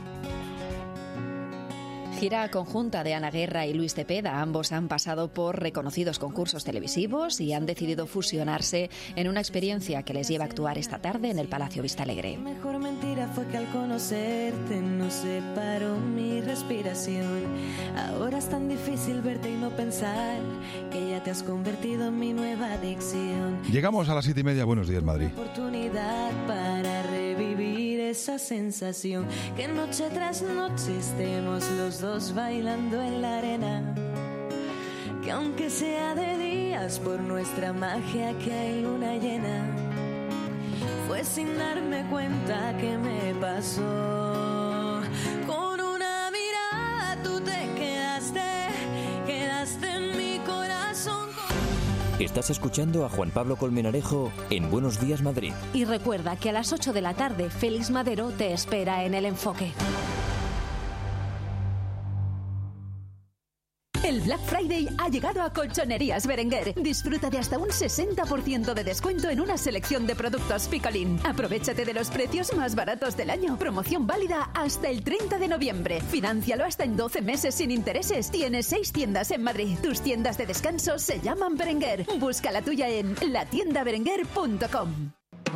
Gira conjunta de Ana Guerra y Luis Cepeda. Ambos han pasado por reconocidos concursos televisivos y han decidido fusionarse en una experiencia que les lleva a actuar esta tarde en el Palacio Vistalegre. Mi mejor mentira fue que al conocerte no separó mi respiración. Ahora es tan difícil verte y no pensar que ya te has convertido en mi nueva adicción. Llegamos a las siete y media. Buenos días, Madrid. Oportunidad para revivir esa sensación que noche tras noche estemos los dos bailando en la arena, que aunque sea de días por nuestra magia que hay luna llena, fue sin darme cuenta que me pasó. Con una mirada tú te quedaste, quedaste en mi corazón. Estás escuchando a Juan Pablo Colmenarejo en Buenos Días Madrid. Y recuerda que a las ocho de la tarde Félix Madero te espera en El Enfoque. El Black Friday ha llegado a Colchonerías Berenguer. Disfruta de hasta un sesenta por ciento de descuento en una selección de productos Picolín. Aprovechate de los precios más baratos del año. Promoción válida hasta el treinta de noviembre. Financialo hasta en doce meses sin intereses. Tienes seis tiendas en Madrid. Tus tiendas de descanso se llaman Berenguer. Busca la tuya en la tienda berenguer punto com.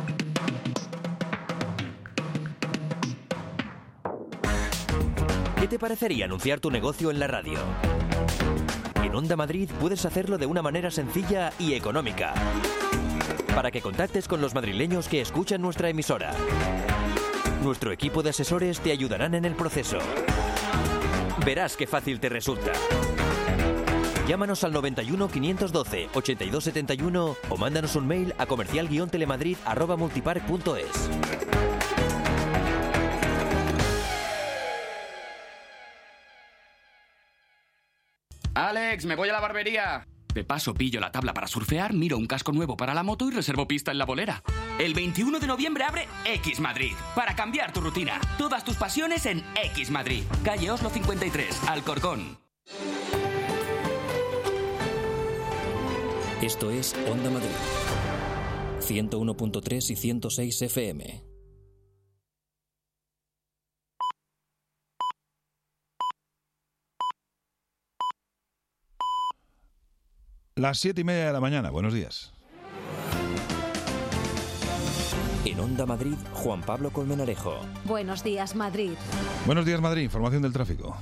¿Qué te parecería anunciar tu negocio en la radio? En Onda Madrid puedes hacerlo de una manera sencilla y económica, para que contactes con los madrileños que escuchan nuestra emisora. Nuestro equipo de asesores te ayudarán en el proceso. Verás qué fácil te resulta. Llámanos al noventa y uno, quinientos doce, ochenta y dos setenta y uno o mándanos un mail a comercial guion telemadrid arroba multipark punto es. Alex, me voy a la barbería. De paso pillo la tabla para surfear, miro un casco nuevo para la moto y reservo pista en la bolera. El veintiuno de noviembre abre X Madrid, para cambiar tu rutina. Todas tus pasiones en X Madrid. Calle Oslo cincuenta y tres, Alcorcón. Esto es Onda Madrid, ciento uno punto tres y ciento seis F M. Las siete y media de la mañana. Buenos días. En Onda Madrid, Juan Pablo Colmenarejo. Buenos días, Madrid. Buenos días, Madrid. Información del tráfico.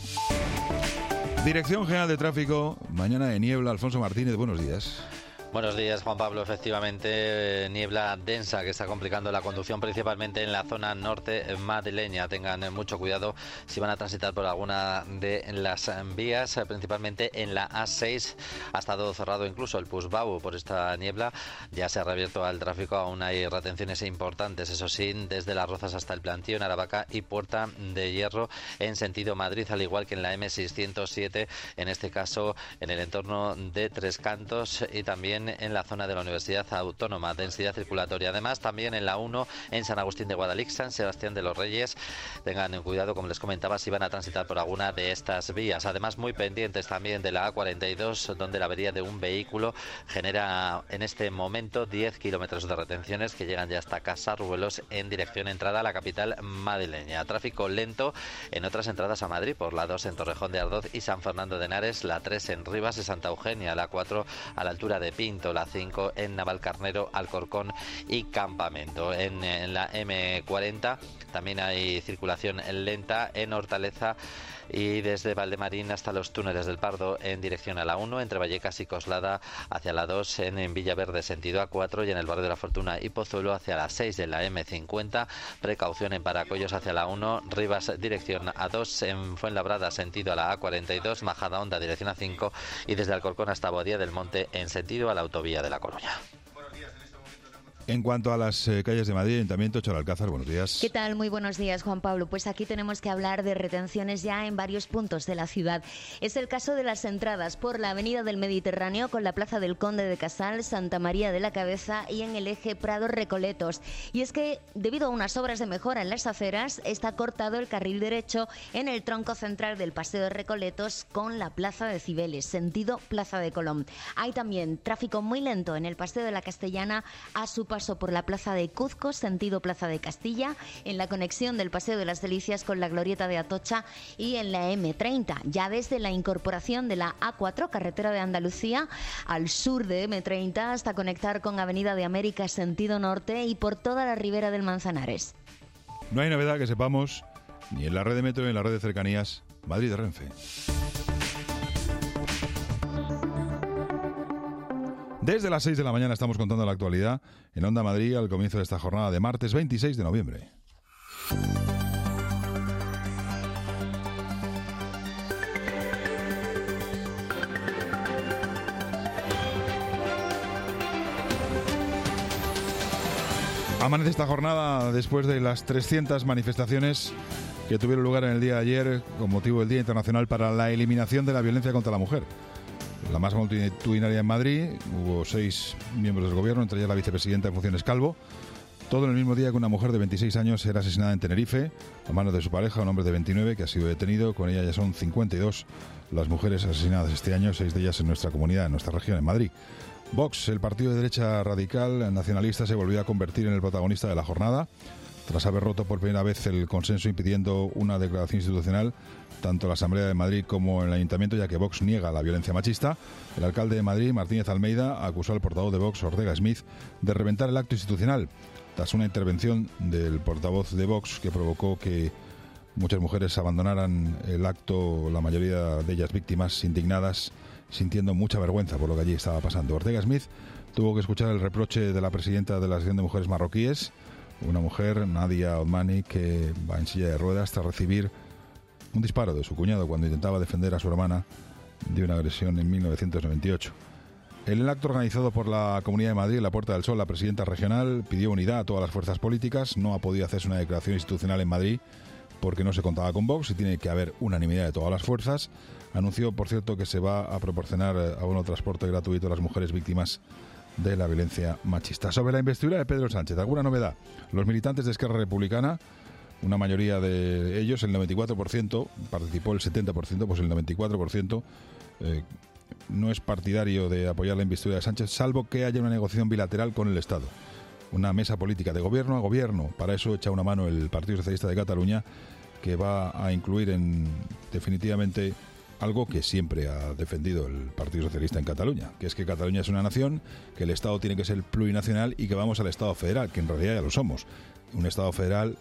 Dirección General de Tráfico. Mañana de niebla. Alfonso Martínez, buenos días. Buenos días, Juan Pablo. Efectivamente, niebla densa que está complicando la conducción principalmente en la zona norte madrileña. Tengan mucho cuidado si van a transitar por alguna de las vías, principalmente en la A seis. Ha estado cerrado incluso el Pusbau por esta niebla. Ya se ha reabierto al tráfico, aún hay retenciones importantes, eso sí, desde Las Rozas hasta el Plantío, en Aravaca y Puerta de Hierro en sentido Madrid, al igual que en la eme seiscientos siete, en este caso en el entorno de Tres Cantos y también en la zona de la Universidad Autónoma, densidad circulatoria. Además, también en la uno, en San Agustín de Guadalix, San Sebastián de los Reyes. Tengan cuidado, como les comentaba, si van a transitar por alguna de estas vías. Además, muy pendientes también de la A cuarenta y dos, donde la avería de un vehículo genera en este momento diez kilómetros de retenciones que llegan ya hasta Casarruelos en dirección entrada a la capital madrileña. Tráfico lento en otras entradas a Madrid, por la dos en Torrejón de Ardoz y San Fernando de Henares, la tres en Rivas y Santa Eugenia, la cuatro a la altura de Pin, la cinco en Navalcarnero, Alcorcón y Campamento. En, en la eme cuarenta también hay circulación lenta en Hortaleza y desde Valdemarín hasta los túneles del Pardo en dirección a la uno, entre Vallecas y Coslada hacia la dos, en, en Villaverde sentido A cuatro y en el barrio de la Fortuna y Pozuelo hacia la seis de la eme cincuenta. Precaución en Paracollos hacia la uno, Rivas dirección A dos, en Fuenlabrada sentido a la A cuarenta y dos, Majadahonda dirección A cinco y desde Alcorcón hasta Boadilla del Monte en sentido a la autovía de La Coruña. En cuanto a las eh, calles de Madrid, Ayuntamiento, Charo Alcázar, buenos días. ¿Qué tal? Muy buenos días, Juan Pablo. Pues aquí tenemos que hablar de retenciones ya en varios puntos de la ciudad. Es el caso de las entradas por la Avenida del Mediterráneo con la Plaza del Conde de Casal, Santa María de la Cabeza y en el eje Prado-Recoletos. Y es que, debido a unas obras de mejora en las aceras, está cortado el carril derecho en el tronco central del Paseo de Recoletos con la Plaza de Cibeles, sentido Plaza de Colón. Hay también tráfico muy lento en el Paseo de la Castellana a su paso por la Plaza de Cuzco, sentido Plaza de Castilla, en la conexión del Paseo de las Delicias con la Glorieta de Atocha y en la eme treinta, ya desde la incorporación de la A cuatro, carretera de Andalucía, al sur de eme treinta hasta conectar con Avenida de América, sentido norte y por toda la ribera del Manzanares. No hay novedad que sepamos ni en la red de metro ni en la red de cercanías Madrid-Renfe. Desde las seis de la mañana estamos contando la actualidad en Onda Madrid al comienzo de esta jornada de martes veintiséis de noviembre. Amanece esta jornada después de las trescientas manifestaciones que tuvieron lugar en el día de ayer con motivo del Día Internacional para la Eliminación de la Violencia contra la Mujer. La más multitudinaria en Madrid, hubo seis miembros del gobierno, entre ellas la vicepresidenta en funciones Calvo, Todo en el mismo día que una mujer de veintiséis años era asesinada en Tenerife a manos de su pareja, un hombre de veintinueve que ha sido detenido. Con ella ya son cincuenta y dos las mujeres asesinadas este año, seis de ellas en nuestra comunidad, en nuestra región, en Madrid. Vox, el partido de derecha radical nacionalista, se volvió a convertir en el protagonista de la jornada tras haber roto por primera vez el consenso impidiendo una declaración institucional tanto en la Asamblea de Madrid como en el Ayuntamiento, ya que Vox niega la violencia machista. El alcalde de Madrid, Martínez Almeida, acusó al portavoz de Vox, Ortega Smith, de reventar el acto institucional tras una intervención del portavoz de Vox que provocó que muchas mujeres abandonaran el acto, la mayoría de ellas víctimas, indignadas, sintiendo mucha vergüenza por lo que allí estaba pasando. Ortega Smith tuvo que escuchar el reproche de la presidenta de la Asociación de Mujeres Marroquíes, una mujer, Nadia Othmani, que va en silla de ruedas tras recibir un disparo de su cuñado cuando intentaba defender a su hermana de una agresión en mil novecientos noventa y ocho. En el acto organizado por la Comunidad de Madrid, en la Puerta del Sol, la presidenta regional pidió unidad a todas las fuerzas políticas. No ha podido hacerse una declaración institucional en Madrid porque no se contaba con Vox y tiene que haber unanimidad de todas las fuerzas. Anunció, por cierto, que se va a proporcionar abono de transporte gratuito a las mujeres víctimas de la violencia machista. Sobre la investidura de Pedro Sánchez, ¿alguna novedad? Los militantes de Esquerra Republicana, una mayoría de ellos, el noventa y cuatro por ciento, participó el setenta por ciento, pues el noventa y cuatro por ciento eh, no es partidario de apoyar la investidura de Sánchez, salvo que haya una negociación bilateral con el Estado. Una mesa política de gobierno a gobierno. Para eso echa una mano el Partido Socialista de Cataluña, que va a incluir en definitivamente algo que siempre ha defendido el Partido Socialista en Cataluña, que es que Cataluña es una nación, que el Estado tiene que ser plurinacional y que vamos al Estado federal, que en realidad ya lo somos. Un Estado federal,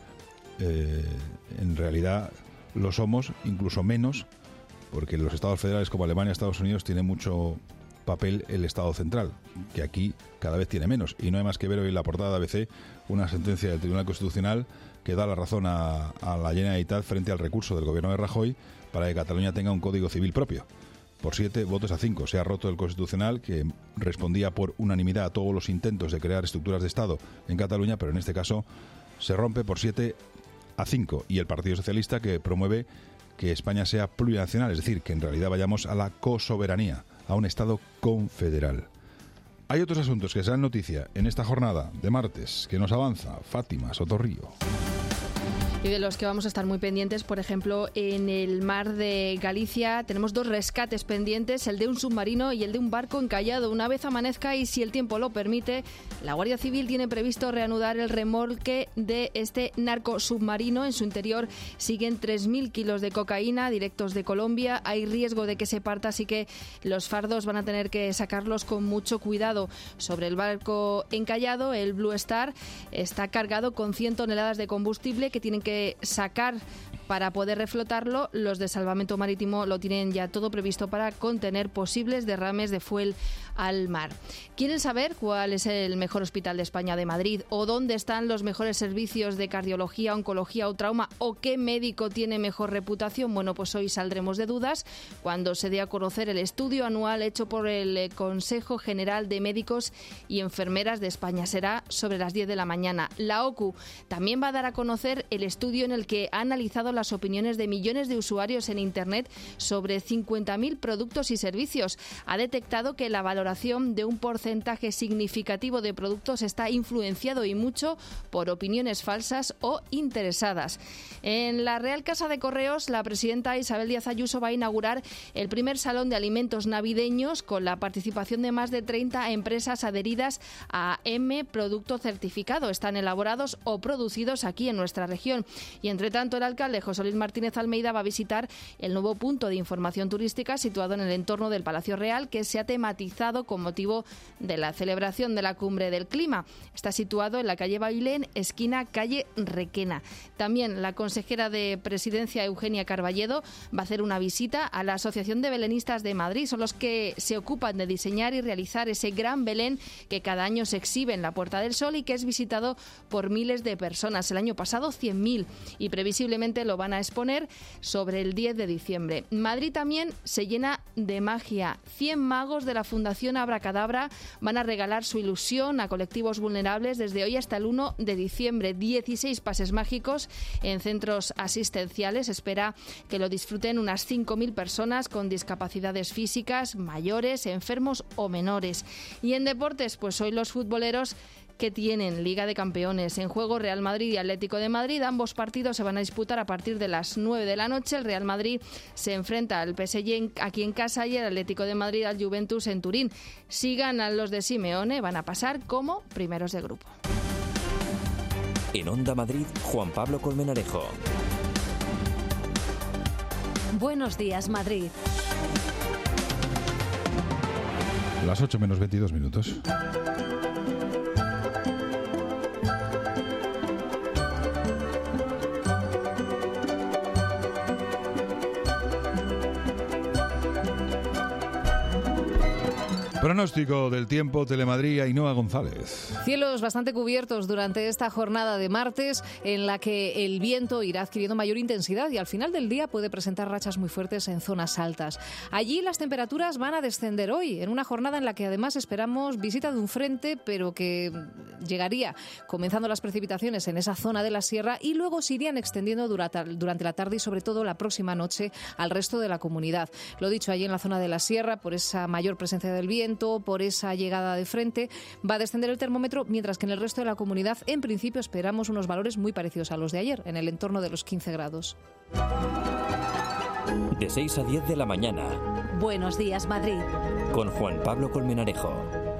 eh, en realidad lo somos, incluso menos, porque los Estados federales como Alemania, Estados Unidos, tienen mucho papel el Estado central, que aquí cada vez tiene menos. Y no hay más que ver hoy en la portada de A B C una sentencia del Tribunal Constitucional que da la razón a, a la Generalitat frente al recurso del gobierno de Rajoy para que Cataluña tenga un código civil propio. Por siete votos a cinco se ha roto el Constitucional, que respondía por unanimidad a todos los intentos de crear estructuras de Estado en Cataluña, pero en este caso se rompe por siete a cinco. Y el Partido Socialista, que promueve que España sea plurinacional, es decir, que en realidad vayamos a la cosoberanía, a un Estado confederal. Hay otros asuntos que serán noticia en esta jornada de martes que nos avanza Fátima Sotorrío. Y de los que vamos a estar muy pendientes, por ejemplo, en el mar de Galicia tenemos dos rescates pendientes, el de un submarino y el de un barco encallado. Una vez amanezca y si el tiempo lo permite, la Guardia Civil tiene previsto reanudar el remolque de este narcosubmarino. En su interior siguen tres mil kilos de cocaína directos de Colombia. Hay riesgo de que se parta, así que los fardos van a tener que sacarlos con mucho cuidado. Sobre el barco encallado, el Blue Star está cargado con cien toneladas de combustible que tienen que sacar para poder reflotarlo. Los de Salvamento Marítimo lo tienen ya todo previsto para contener posibles derrames de fuel al mar. ¿Quieren saber cuál es el mejor hospital de España de Madrid o dónde están los mejores servicios de cardiología, oncología o trauma o qué médico tiene mejor reputación? Bueno, pues hoy saldremos de dudas cuando se dé a conocer el estudio anual hecho por el Consejo General de Médicos y Enfermeras de España. Será sobre las diez de la mañana. La O C U también va a dar a conocer el estudio en el que ha analizado las opiniones de millones de usuarios en Internet sobre cincuenta mil productos y servicios. Ha detectado que la valoración de un porcentaje significativo de productos está influenciado y mucho por opiniones falsas o interesadas. En la Real Casa de Correos, la presidenta Isabel Díaz Ayuso va a inaugurar el primer salón de alimentos navideños con la participación de más de treinta empresas adheridas a M Producto Certificado. Están elaborados o producidos aquí en nuestra región. Y entre tanto, el alcalde José Luis Martínez Almeida va a visitar el nuevo punto de información turística situado en el entorno del Palacio Real, que se ha tematizado con motivo de la celebración de la Cumbre del Clima. Está situado en la calle Bailén, esquina calle Requena. También la consejera de Presidencia, Eugenia Carballedo, va a hacer una visita a la Asociación de Belenistas de Madrid. Son los que se ocupan de diseñar y realizar ese gran Belén que cada año se exhibe en la Puerta del Sol y que es visitado por miles de personas. El año pasado cien mil y previsiblemente lo van a exponer sobre el diez de diciembre. Madrid también se llena de magia. cien magos de la Fundación Abracadabra van a regalar su ilusión a colectivos vulnerables desde hoy hasta el uno de diciembre. dieciséis pases mágicos en centros asistenciales. Espera que lo disfruten unas cinco mil personas con discapacidades físicas, mayores, enfermos o menores. Y en deportes, pues hoy los futboleros que tienen Liga de Campeones en juego, Real Madrid y Atlético de Madrid. Ambos partidos se van a disputar a partir de las nueve de la noche. El Real Madrid se enfrenta al P S G aquí en casa y el Atlético de Madrid al Juventus en Turín. Si ganan los de Simeone, van a pasar como primeros de grupo. En Onda Madrid, Juan Pablo Colmenarejo. Buenos días, Madrid. Las ocho menos veintidós minutos. Pronóstico del tiempo, Telemadrid, Ainhoa González. Cielos bastante cubiertos durante esta jornada de martes, en la que el viento irá adquiriendo mayor intensidad y al final del día puede presentar rachas muy fuertes en zonas altas. Allí las temperaturas van a descender hoy, en una jornada en la que además esperamos visita de un frente, pero que llegaría comenzando las precipitaciones en esa zona de la sierra y luego se irían extendiendo durante, durante la tarde y sobre todo la próxima noche al resto de la comunidad. Lo dicho, allí en la zona de la sierra, por esa mayor presencia del viento, por esa llegada de frente, va a descender el termómetro, mientras que en el resto de la comunidad, en principio, esperamos unos valores muy parecidos a los de ayer, en el entorno de los quince grados. De seis a diez de la mañana. Buenos días, Madrid. Con Juan Pablo Colmenarejo.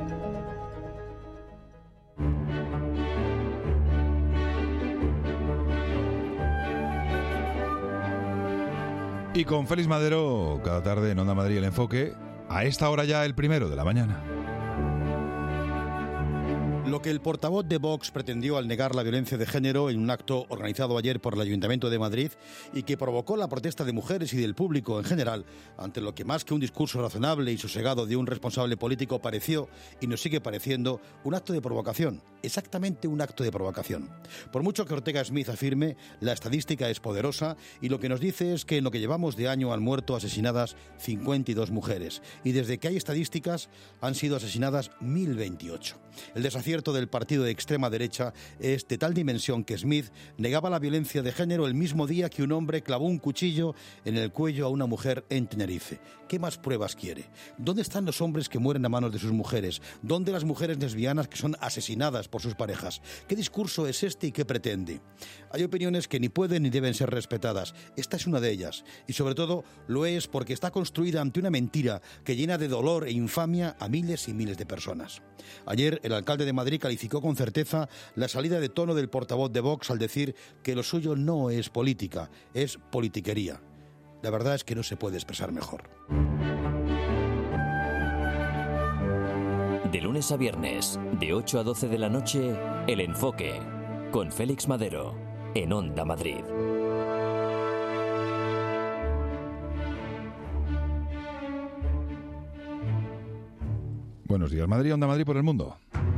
Y con Félix Madero, cada tarde en Onda Madrid El Enfoque, a esta hora ya el primero de la mañana. Lo que el portavoz de Vox pretendió al negar la violencia de género en un acto organizado ayer por el Ayuntamiento de Madrid y que provocó la protesta de mujeres y del público en general, ante lo que más que un discurso razonable y sosegado de un responsable político pareció, y nos sigue pareciendo, un acto de provocación, exactamente un acto de provocación. Por mucho que Ortega Smith afirme, la estadística es poderosa y lo que nos dice es que en lo que llevamos de año han muerto asesinadas cincuenta y dos mujeres y desde que hay estadísticas han sido asesinadas mil veintiocho. El desacierto del partido de extrema derecha es de tal dimensión que Smith negaba la violencia de género el mismo día que un hombre clavó un cuchillo en el cuello a una mujer en Tenerife. ¿Qué más pruebas quiere? ¿Dónde están los hombres que mueren a manos de sus mujeres? ¿Dónde las mujeres lesbianas que son asesinadas por sus parejas? ¿Qué discurso es este y qué pretende? Hay opiniones que ni pueden ni deben ser respetadas. Esta es una de ellas. Y sobre todo lo es porque está construida ante una mentira que llena de dolor e infamia a miles y miles de personas. Ayer el alcalde de Madrid calificó con certeza la salida de tono del portavoz de Vox al decir que lo suyo no es política, es politiquería. La verdad es que no se puede expresar mejor. De lunes a viernes, de ocho a doce de la noche, El Enfoque, con Félix Madero, en Onda Madrid. Buenos días, Madrid, Onda Madrid por el mundo.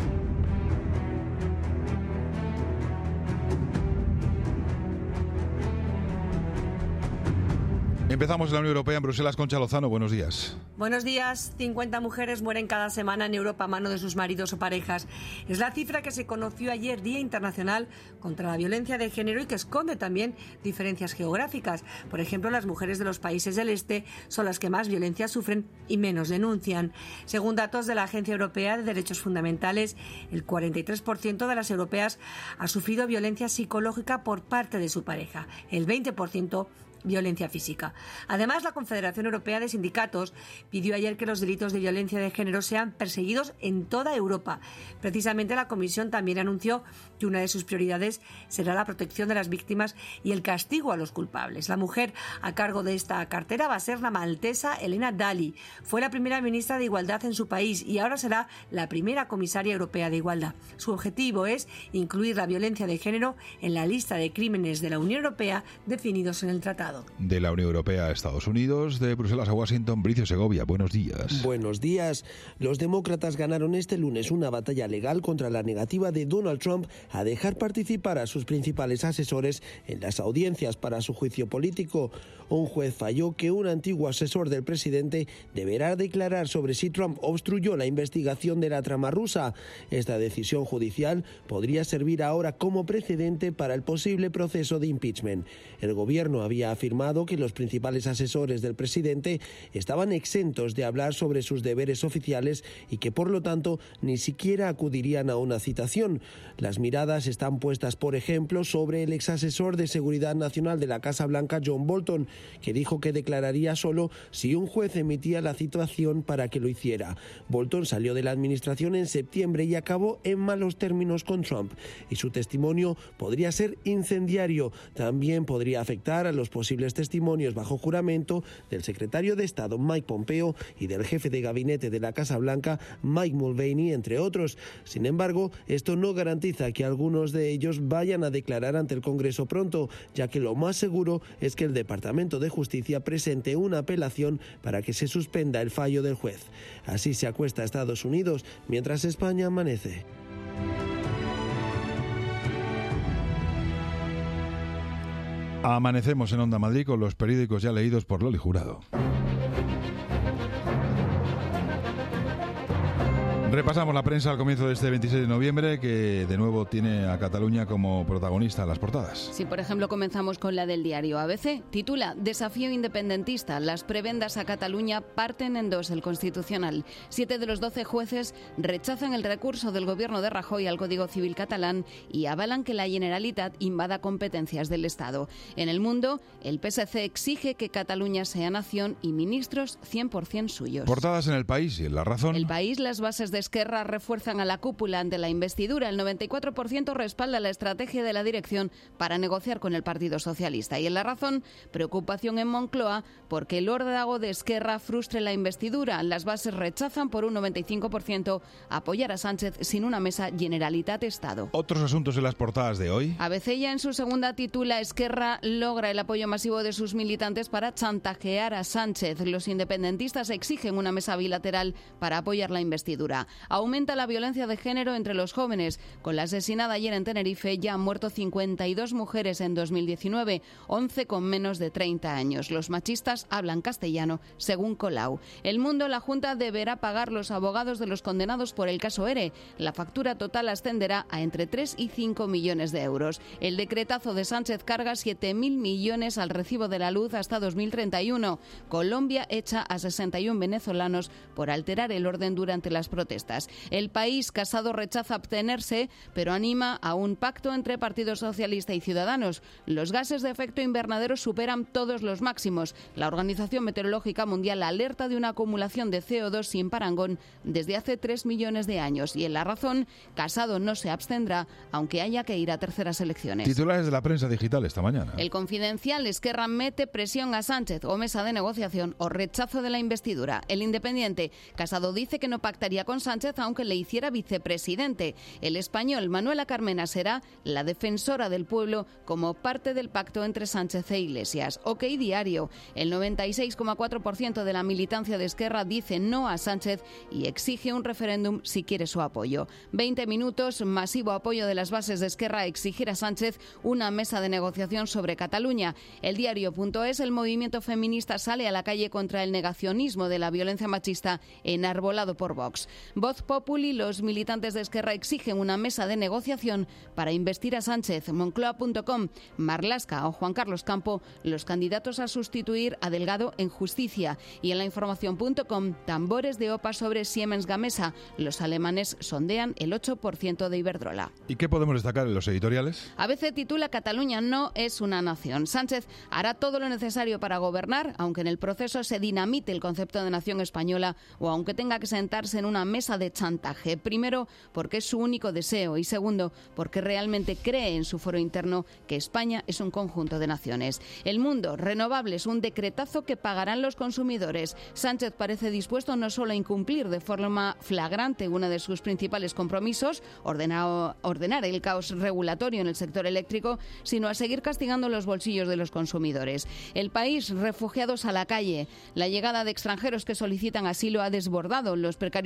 Empezamos en la Unión Europea, en Bruselas. Concha Lozano, buenos días. Buenos días. cincuenta mujeres mueren cada semana en Europa a mano de sus maridos o parejas. Es la cifra que se conoció ayer, Día Internacional contra la Violencia de Género, y que esconde también diferencias geográficas. Por ejemplo, las mujeres de los países del este son las que más violencia sufren y menos denuncian. Según datos de la Agencia Europea de Derechos Fundamentales, el cuarenta y tres por ciento de las europeas ha sufrido violencia psicológica por parte de su pareja. El veinte por ciento violencia física. Además, la Confederación Europea de Sindicatos pidió ayer que los delitos de violencia de género sean perseguidos en toda Europa. Precisamente la Comisión también anunció que una de sus prioridades será la protección de las víctimas y el castigo a los culpables. La mujer a cargo de esta cartera va a ser la maltesa Elena Dalli. Fue la primera ministra de Igualdad en su país y ahora será la primera comisaria europea de Igualdad. Su objetivo es incluir la violencia de género en la lista de crímenes de la Unión Europea definidos en el tratado. De la Unión Europea a Estados Unidos, de Bruselas a Washington, Bricio Segovia, buenos días. Buenos días. Los demócratas ganaron este lunes una batalla legal contra la negativa de Donald Trump a dejar participar a sus principales asesores en las audiencias para su juicio político. Un juez falló que un antiguo asesor del presidente deberá declarar sobre si Trump obstruyó la investigación de la trama rusa. Esta decisión judicial podría servir ahora como precedente para el posible proceso de impeachment. El gobierno había afirmado afirmado que los principales asesores del presidente estaban exentos de hablar sobre sus deberes oficiales y que por lo tanto ni siquiera acudirían a una citación. Las miradas están puestas, por ejemplo, sobre el exasesor de Seguridad Nacional de la Casa Blanca, John Bolton, que dijo que declararía solo si un juez emitía la citación para que lo hiciera. Bolton salió de la administración en septiembre y acabó en malos términos con Trump, y su testimonio podría ser incendiario. También podría afectar a los posibles testimonios bajo juramento del secretario de Estado Mike Pompeo y del jefe de gabinete de la Casa Blanca Mike Mulvaney, entre otros. Sin embargo, esto no garantiza que algunos de ellos vayan a declarar ante el Congreso pronto, ya que lo más seguro es que el Departamento de Justicia presente una apelación para que se suspenda el fallo del juez. Así se acuesta Estados Unidos mientras España amanece. Amanecemos en Onda Madrid con los periódicos ya leídos por Loli Jurado. Repasamos la prensa al comienzo de este veintiséis de noviembre, que de nuevo tiene a Cataluña como protagonista en las portadas. Sí, por ejemplo, comenzamos con la del diario A B C. Titula: Desafío independentista. Las prebendas a Cataluña parten en dos el Constitucional. Siete de los doce jueces rechazan el recurso del gobierno de Rajoy al Código Civil catalán y avalan que la Generalitat invada competencias del Estado. En El Mundo, el P S C exige que Cataluña sea nación y ministros cien por ciento suyos. Portadas en El País y en La Razón. El País, las bases de Esquerra refuerzan a la cúpula ante la investidura. El noventa y cuatro por ciento respalda la estrategia de la dirección para negociar con el Partido Socialista. Y en La Razón, preocupación en Moncloa porque el órdago de Esquerra frustre la investidura. Las bases rechazan por un noventa y cinco por ciento apoyar a Sánchez sin una mesa Generalitat-Estado. Otros asuntos en las portadas de hoy. A B C ya en su segunda titula: Esquerra logra el apoyo masivo de sus militantes para chantajear a Sánchez. Los independentistas exigen una mesa bilateral para apoyar la investidura. Aumenta la violencia de género entre los jóvenes. Con la asesinada ayer en Tenerife ya han muerto cincuenta y dos mujeres en dos mil diecinueve, once con menos de treinta años. Los machistas hablan castellano, según Colau. El Mundo, la Junta deberá pagar los abogados de los condenados por el caso ERE. La factura total ascenderá a entre tres y cinco millones de euros. El decretazo de Sánchez carga siete mil millones al recibo de la luz hasta dos mil treinta y uno. Colombia echa a sesenta y uno venezolanos por alterar el orden durante las protestas. El País, Casado rechaza abstenerse, pero anima a un pacto entre Partido Socialista y Ciudadanos. Los gases de efecto invernadero superan todos los máximos. La Organización Meteorológica Mundial alerta de una acumulación de C O dos sin parangón desde hace tres millones de años. Y en La Razón, Casado no se abstendrá, aunque haya que ir a terceras elecciones. Titulares de la prensa digital esta mañana. El Confidencial: Esquerra mete presión a Sánchez, o mesa de negociación o rechazo de la investidura. El Independiente: Casado dice que no pactaría con Sánchez aunque le hiciera vicepresidente. El Español: Manuela Carmena será la defensora del pueblo como parte del pacto entre Sánchez e Iglesias. OK Diario: el noventa y seis coma cuatro por ciento de la militancia de Esquerra dice no a Sánchez y exige un referéndum si quiere su apoyo. veinte minutos: masivo apoyo de las bases de Esquerra a exigir a Sánchez una mesa de negociación sobre Cataluña. El Diario.es: el movimiento feminista sale a la calle contra el negacionismo de la violencia machista enarbolado por Vox. Voz Populi: los militantes de Esquerra exigen una mesa de negociación para investir a Sánchez. Moncloa punto com: Marlaska o Juan Carlos Campo, los candidatos a sustituir a Delgado en Justicia. Y en la información punto com: tambores de OPA sobre Siemens Gamesa. Los alemanes sondean el ocho por ciento de Iberdrola. ¿Y qué podemos destacar en los editoriales? A B C titula: Cataluña no es una nación. Sánchez hará todo lo necesario para gobernar, aunque en el proceso se dinamite el concepto de nación española o aunque tenga que sentarse en una mesa de chantaje. Primero, porque es su único deseo, y segundo, porque realmente cree en su foro interno que España es un conjunto de naciones. El Mundo: renovables, un decretazo que pagarán los consumidores. Sánchez parece dispuesto no solo a incumplir de forma flagrante uno de sus principales compromisos, ordenar, ordenar el caos regulatorio en el sector eléctrico, sino a seguir castigando los bolsillos de los consumidores. El País: refugiados a la calle. La llegada de extranjeros que solicitan asilo ha desbordado los precarios servicios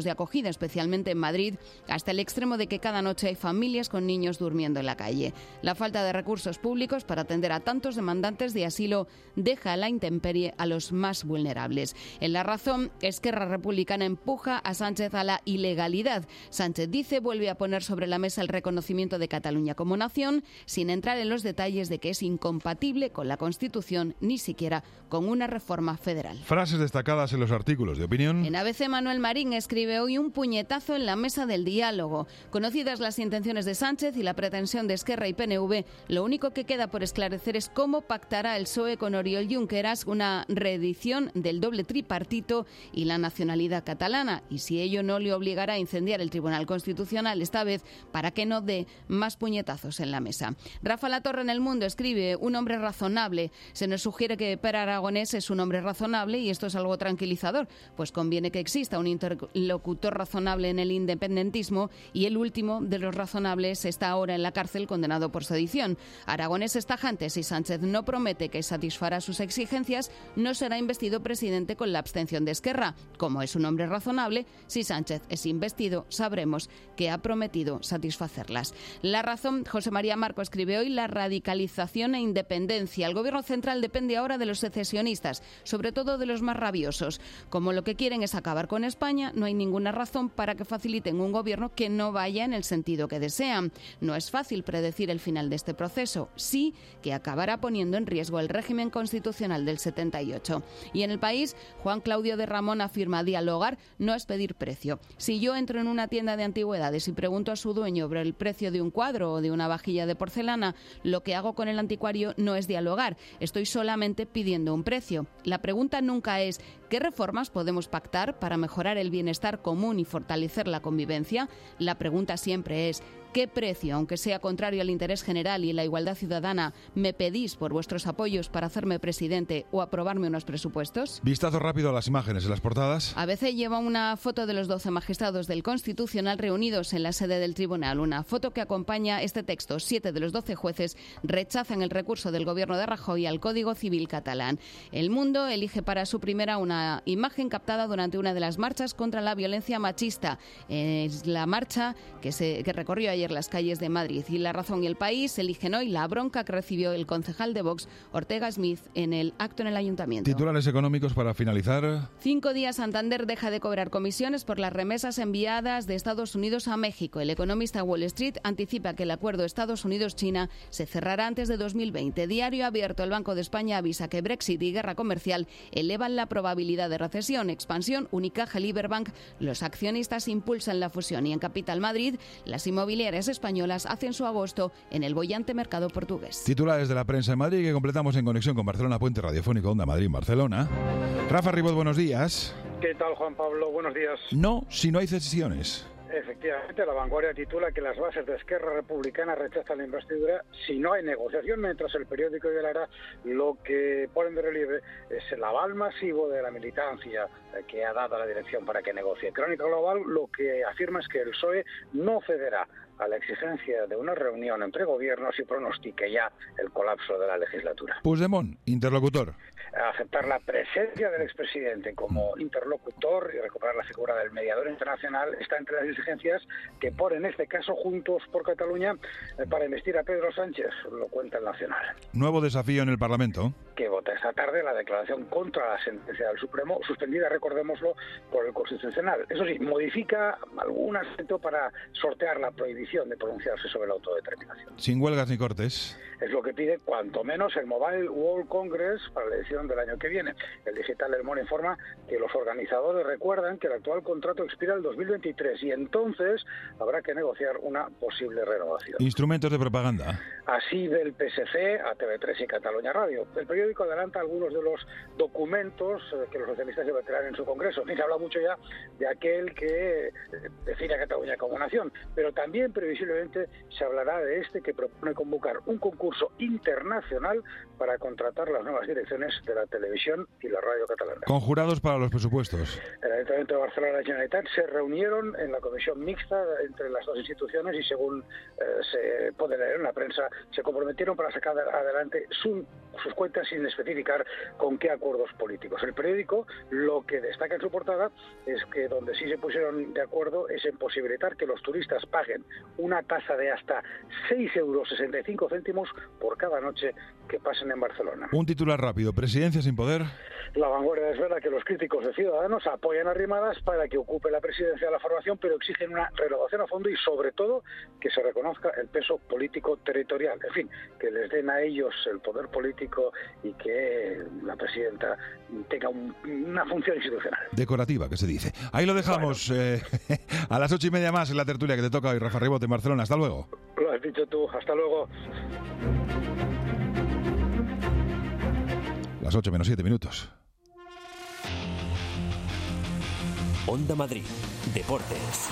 de acogida, especialmente en Madrid, hasta el extremo de que cada noche hay familias con niños durmiendo en la calle. La falta de recursos públicos para atender a tantos demandantes de asilo deja a la intemperie a los más vulnerables. En La Razón, Esquerra Republicana empuja a Sánchez a la ilegalidad. Sánchez dice vuelve a poner sobre la mesa el reconocimiento de Cataluña como nación, sin entrar en los detalles de que es incompatible con la Constitución, ni siquiera con una reforma federal. Frases destacadas en los artículos de opinión. En A B C, Manuel Marín escribe hoy un puñetazo en la mesa del diálogo. Conocidas las intenciones de Sánchez y la pretensión de Esquerra y P N V, lo único que queda por esclarecer es cómo pactará el P S O E con Oriol Junqueras una reedición del doble tripartito y la nacionalidad catalana, y si ello no le obligará a incendiar el Tribunal Constitucional esta vez para que no dé más puñetazos en la mesa. Rafa Latorre en El Mundo escribe un hombre razonable. Se nos sugiere que Pere Aragonés es un hombre razonable y esto es algo tranquilizador, pues conviene que exista un interlocutor razonable en el independentismo y el último de los razonables está ahora en la cárcel condenado por sedición. Aragonés es tajante: si Sánchez no promete que satisfará sus exigencias, no será investido presidente con la abstención de Esquerra. Como es un hombre razonable, si Sánchez es investido, sabremos que ha prometido satisfacerlas. La Razón, José María Marco escribe hoy la radicalización e independencia. El gobierno central depende ahora de los secesionistas, sobre todo de los más rabiosos. Como lo que quieren es acabar con España, no hay ninguna razón para que faciliten un gobierno que no vaya en el sentido que desean. No es fácil predecir el final de este proceso. Sí que acabará poniendo en riesgo el régimen constitucional del setenta y ocho. Y en El País, Juan Claudio de Ramón afirma: dialogar no es pedir precio. Si yo entro en una tienda de antigüedades y pregunto a su dueño sobre el precio de un cuadro o de una vajilla de porcelana, lo que hago con el anticuario no es dialogar, estoy solamente pidiendo un precio. La pregunta nunca es ¿qué reformas podemos pactar para mejorar el bienestar común y fortalecer la convivencia? La pregunta siempre es ¿qué precio, aunque sea contrario al interés general y la igualdad ciudadana, me pedís por vuestros apoyos para hacerme presidente o aprobarme unos presupuestos? Vistazo rápido a las imágenes en las portadas. A B C lleva una foto de los doce magistrados del Constitucional reunidos en la sede del tribunal. Una foto que acompaña este texto. Siete de los doce jueces rechazan el recurso del gobierno de Rajoy al Código Civil catalán. El Mundo elige para su primera una imagen captada durante una de las marchas contra la violencia machista. Es la marcha que, se, que recorrió ayer las calles de Madrid. Y La Razón y El País eligen hoy la bronca que recibió el concejal de Vox, Ortega Smith, en el acto en el Ayuntamiento. Titulares económicos para finalizar. Cinco días Santander deja de cobrar comisiones por las remesas enviadas de Estados Unidos a México. El economista Wall Street anticipa que el acuerdo Estados Unidos-China se cerrará antes de dos mil veinte. Diario Abierto, el Banco de España avisa que Brexit y guerra comercial elevan la probabilidad de recesión. Expansión, Unicaja, Liberbank, los accionistas impulsan la fusión. Y en Capital Madrid, las inmobiliarias españolas hacen su agosto en el boyante mercado portugués. Titulares de la prensa en Madrid que completamos en conexión con Barcelona, Puente Radiofónico Onda Madrid en Barcelona. Rafa Ribot, buenos días. ¿Qué tal, Juan Pablo? Buenos días. No, si no hay cesiones. Efectivamente, La Vanguardia titula que las bases de Esquerra Republicana rechazan la investidura si no hay negociación, mientras el periódico de Lara lo que ponen de relieve es el aval masivo de la militancia que ha dado a la dirección para que negocie. Crónica Global lo que afirma es que el P S O E no cederá a la exigencia de una reunión entre gobiernos y pronostique ya el colapso de la legislatura. Puigdemont, interlocutor. Aceptar la presencia del expresidente como interlocutor y recuperar la figura del mediador internacional está entre las exigencias que pone en este caso Juntos por Cataluña para investir a Pedro Sánchez, lo cuenta el Nacional. Nuevo desafío en el Parlamento. Que vota esta tarde la declaración contra la sentencia del Supremo, suspendida, recordémoslo, por el Constitucional. Eso sí, modifica algún aspecto para sortear la prohibición de pronunciarse sobre la autodeterminación. Sin huelgas ni cortes. Es lo que pide cuanto menos el Mobile World Congress para la edición del año que viene. El digital El Mundo informa que los organizadores recuerdan que el actual contrato expira el dos mil veintitrés y entonces habrá que negociar una posible renovación. Instrumentos de propaganda. Así del P S C a T V tres y Cataluña Radio. El periódico adelanta algunos de los documentos que los socialistas debatirán en su congreso. Se habla mucho ya de aquel que define a Cataluña como nación, pero también previsiblemente se hablará de este que propone convocar un concurso internacional para contratar las nuevas direcciones de la televisión y la radio catalana. Conjurados para los presupuestos. El Ayuntamiento de Barcelona y la Generalitat se reunieron en la comisión mixta entre las dos instituciones y, según eh, se puede leer en la prensa, se comprometieron para sacar adelante su, sus cuentas sin especificar con qué acuerdos políticos. El periódico lo que destaca en su portada es que donde sí se pusieron de acuerdo es en posibilitar que los turistas paguen una tasa de hasta seis euros sesenta y cinco céntimos por cada noche que pasen en Barcelona. Un titular rápido. Presidencia sin poder. La Vanguardia desvela que los críticos de Ciudadanos apoyan a Arrimadas para que ocupe la presidencia de la formación, pero exigen una renovación a fondo y, sobre todo, que se reconozca el peso político territorial. En fin, que les den a ellos el poder político y que la presidenta tenga un, una función institucional. Decorativa, que se dice. Ahí lo dejamos. Bueno. Eh, a las ocho y media más en la tertulia que te toca hoy, Rafa Ribot, en Barcelona. Hasta luego. Lo has dicho tú. Hasta luego. Las ocho menos siete minutos. Onda Madrid, Deportes.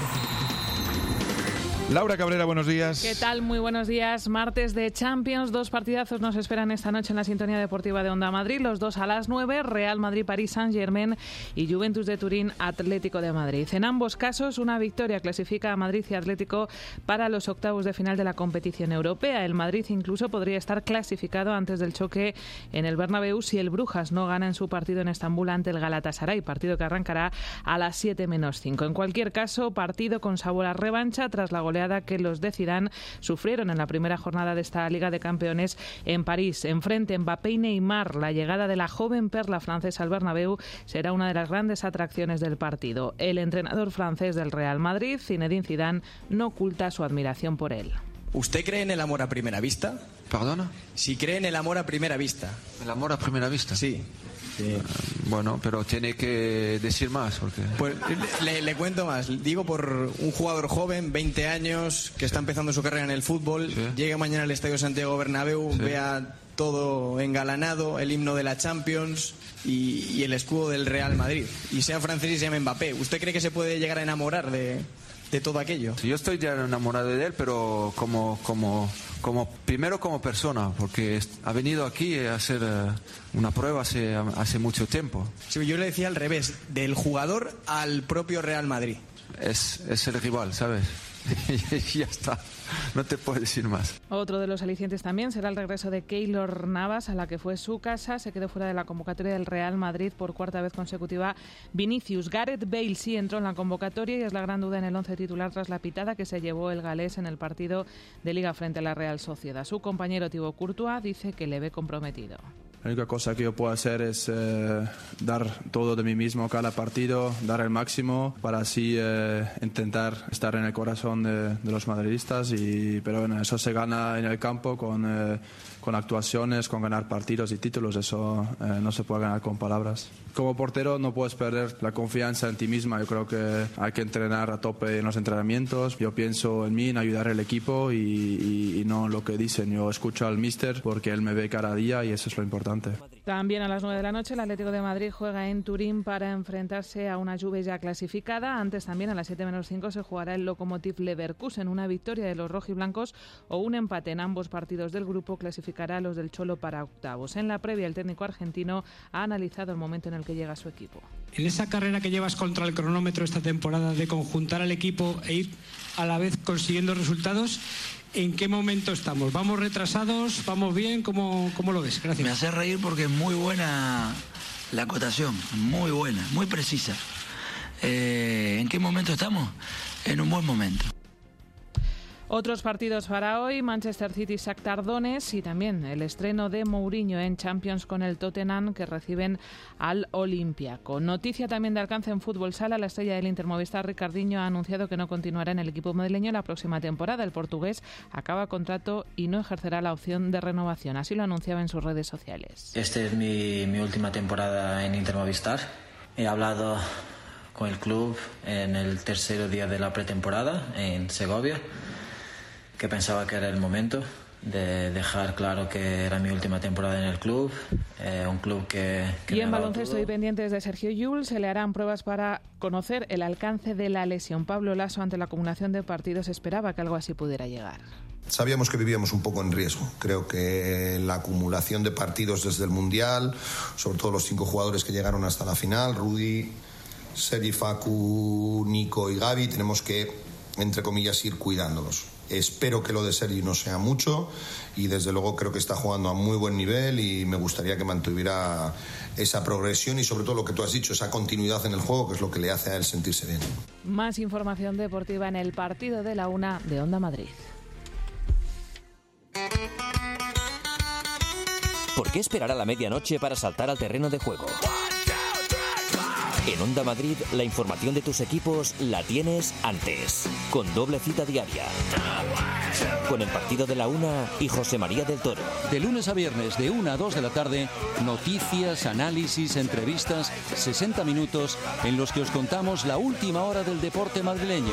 Laura Cabrera, buenos días. ¿Qué tal? Muy buenos días. Martes de Champions. Dos partidazos nos esperan esta noche en la sintonía deportiva de Onda Madrid. Los dos a las nueve. Real Madrid, París Saint-Germain y Juventus de Turín, Atlético de Madrid. En ambos casos, una victoria clasifica a Madrid y Atlético para los octavos de final de la competición europea. El Madrid incluso podría estar clasificado antes del choque en el Bernabéu si el Brujas no gana en su partido en Estambul ante el Galatasaray, partido que arrancará a las siete menos cinco. En cualquier caso, partido con sabor a revancha tras la goleada que los de Zidane sufrieron en la primera jornada de esta Liga de Campeones en París. Enfrente, Mbappé y Neymar. La llegada de la joven perla francesa al Bernabéu será una de las grandes atracciones del partido. El entrenador francés del Real Madrid, Zinedine Zidane, no oculta su admiración por él. ¿Usted cree en el amor a primera vista? ¿Perdona? Si cree en el amor a primera vista. ¿El amor a primera vista? Sí. Sí. Uh, bueno, pero tiene que decir más. Porque... Pues le, le cuento más. Digo por un jugador joven, veinte años, que está empezando su carrera en el fútbol, sí. Llega mañana al Estadio Santiago Bernabéu, sí. Vea todo engalanado, el himno de la Champions y, y el escudo del Real Madrid. Y sea francés y se llame Mbappé. ¿Usted cree que se puede llegar a enamorar de, de todo aquello? Sí, yo estoy ya enamorado de él, pero como... como... Como, primero como persona, porque ha venido aquí a hacer una prueba hace, hace mucho tiempo. Sí, yo le decía al revés, del jugador al propio Real Madrid. Es, es el rival, ¿sabes? Y ya está, no te puedo decir más. Otro de los alicientes también será el regreso de Keylor Navas, a la que fue su casa. Se quedó fuera de la convocatoria del Real Madrid por cuarta vez consecutiva. Vinicius, Gareth Bale sí entró en la convocatoria y es la gran duda en el once titular tras la pitada que se llevó el galés en el partido de Liga frente a la Real Sociedad. Su compañero Thibaut Courtois dice que le ve comprometido. La única cosa que yo puedo hacer es eh, dar todo de mí mismo cada partido, dar el máximo para así eh, intentar estar en el corazón de, de los madridistas. Y, pero bueno, eso se gana en el campo con, eh, con actuaciones, con ganar partidos y títulos. Eso eh, no se puede ganar con palabras. Como portero no puedes perder la confianza en ti misma. Yo creo que hay que entrenar a tope en los entrenamientos. Yo pienso en mí, en ayudar al equipo y, y, y no lo que dicen. Yo escucho al míster porque él me ve cada día y eso es lo importante. También a las nueve de la noche el Atlético de Madrid juega en Turín para enfrentarse a una Juve ya clasificada. Antes también a las siete menos cinco se jugará el Lokomotiv Leverkusen. Una victoria de los rojiblancos o un empate en ambos partidos del grupo clasificará a los del Cholo para octavos. En la previa el técnico argentino ha analizado el momento en el que llega su equipo. En esa carrera que llevas contra el cronómetro esta temporada de conjuntar al equipo e ir a la vez consiguiendo resultados, ¿en qué momento estamos? ¿Vamos retrasados? ¿Vamos bien? ¿Cómo, cómo lo ves? Gracias. Me hace reír porque es muy buena la acotación, muy buena, muy precisa. Eh, ¿En qué momento estamos? En un buen momento. Otros partidos para hoy, Manchester City, Shakhtar Donetsk y también el estreno de Mourinho en Champions con el Tottenham, que reciben al Olympiacos. Noticia también de alcance en fútbol sala, la estrella del Inter Movistar, Ricardinho, ha anunciado que no continuará en el equipo madrileño la próxima temporada. El portugués acaba contrato y no ejercerá la opción de renovación, así lo anunciaba en sus redes sociales. Esta es mi, mi última temporada en Inter Movistar. He hablado con el club en el tercer día de la pretemporada en Segovia, que pensaba que era el momento de dejar claro que era mi última temporada en el club, eh, un club que... que y en baloncesto y pendientes de Sergio Llull, se le harán pruebas para conocer el alcance de la lesión. Pablo Lasso, ante la acumulación de partidos, esperaba que algo así pudiera llegar. Sabíamos que vivíamos un poco en riesgo. Creo que la acumulación de partidos desde el Mundial, sobre todo los cinco jugadores que llegaron hasta la final, Rudy, Sergi, Facu, Nico y Gavi, tenemos que, entre comillas, ir cuidándolos. Espero que lo de Sergi no sea mucho y desde luego creo que está jugando a muy buen nivel y me gustaría que mantuviera esa progresión y sobre todo lo que tú has dicho, esa continuidad en el juego, que es lo que le hace a él sentirse bien. Más información deportiva en el partido de la una de Onda Madrid. ¿Por qué esperar a la medianoche para saltar al terreno de juego? En Onda Madrid, la información de tus equipos la tienes antes, con doble cita diaria. Con el partido de la una y José María del Toro. De lunes a viernes, de una a dos de la tarde, noticias, análisis, entrevistas, sesenta minutos en los que os contamos la última hora del deporte madrileño.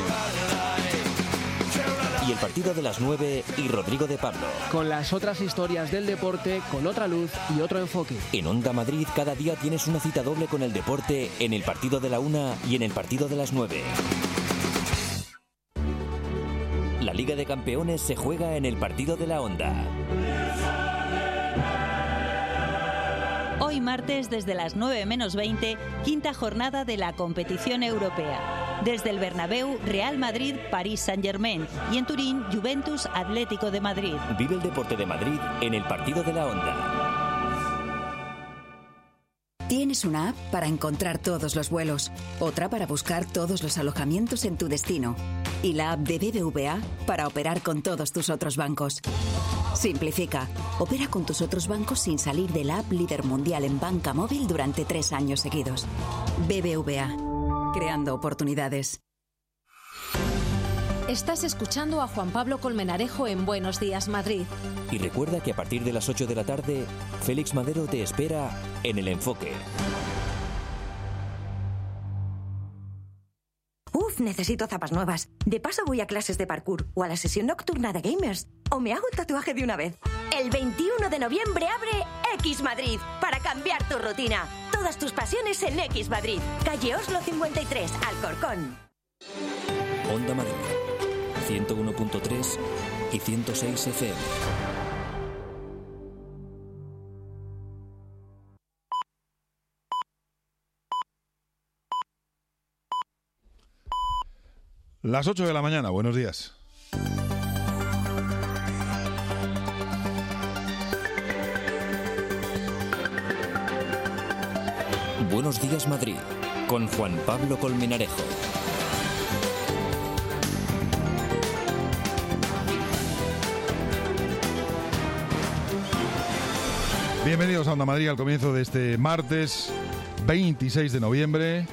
Y el partido de las nueve y Rodrigo de Pablo. Con las otras historias del deporte, con otra luz y otro enfoque. En Onda Madrid cada día tienes una cita doble con el deporte en el partido de la una y en el partido de las nueve. La Liga de Campeones se juega en el partido de la Onda. Hoy martes, desde las nueve menos veinte, quinta jornada de la competición europea. Desde el Bernabéu, Real Madrid, París Saint-Germain y en Turín, Juventus Atlético de Madrid. Vive el deporte de Madrid en el partido de la Onda. Tienes una app para encontrar todos los vuelos, otra para buscar todos los alojamientos en tu destino y la app de B B V A para operar con todos tus otros bancos. Simplifica. Opera con tus otros bancos sin salir de la app líder mundial en banca móvil durante tres años seguidos. B B V A. Creando oportunidades. Estás escuchando a Juan Pablo Colmenarejo en Buenos Días, Madrid. Y recuerda que a partir de las ocho de la tarde, Félix Madero te espera en El Enfoque. Uf, necesito zapas nuevas. De paso voy a clases de parkour o a la sesión nocturna de gamers. O me hago un tatuaje de una vez. El veintiuno de noviembre abre X Madrid para cambiar tu rutina. Todas tus pasiones en X Madrid. Calle Oslo cincuenta y tres, Alcorcón. Onda Madrid, ciento uno punto tres y ciento seis F M. Las ocho de la mañana, buenos días. Buenos días, Madrid, con Juan Pablo Colmenarejo. Bienvenidos a Onda Madrid al comienzo de este martes veintiséis de noviembre.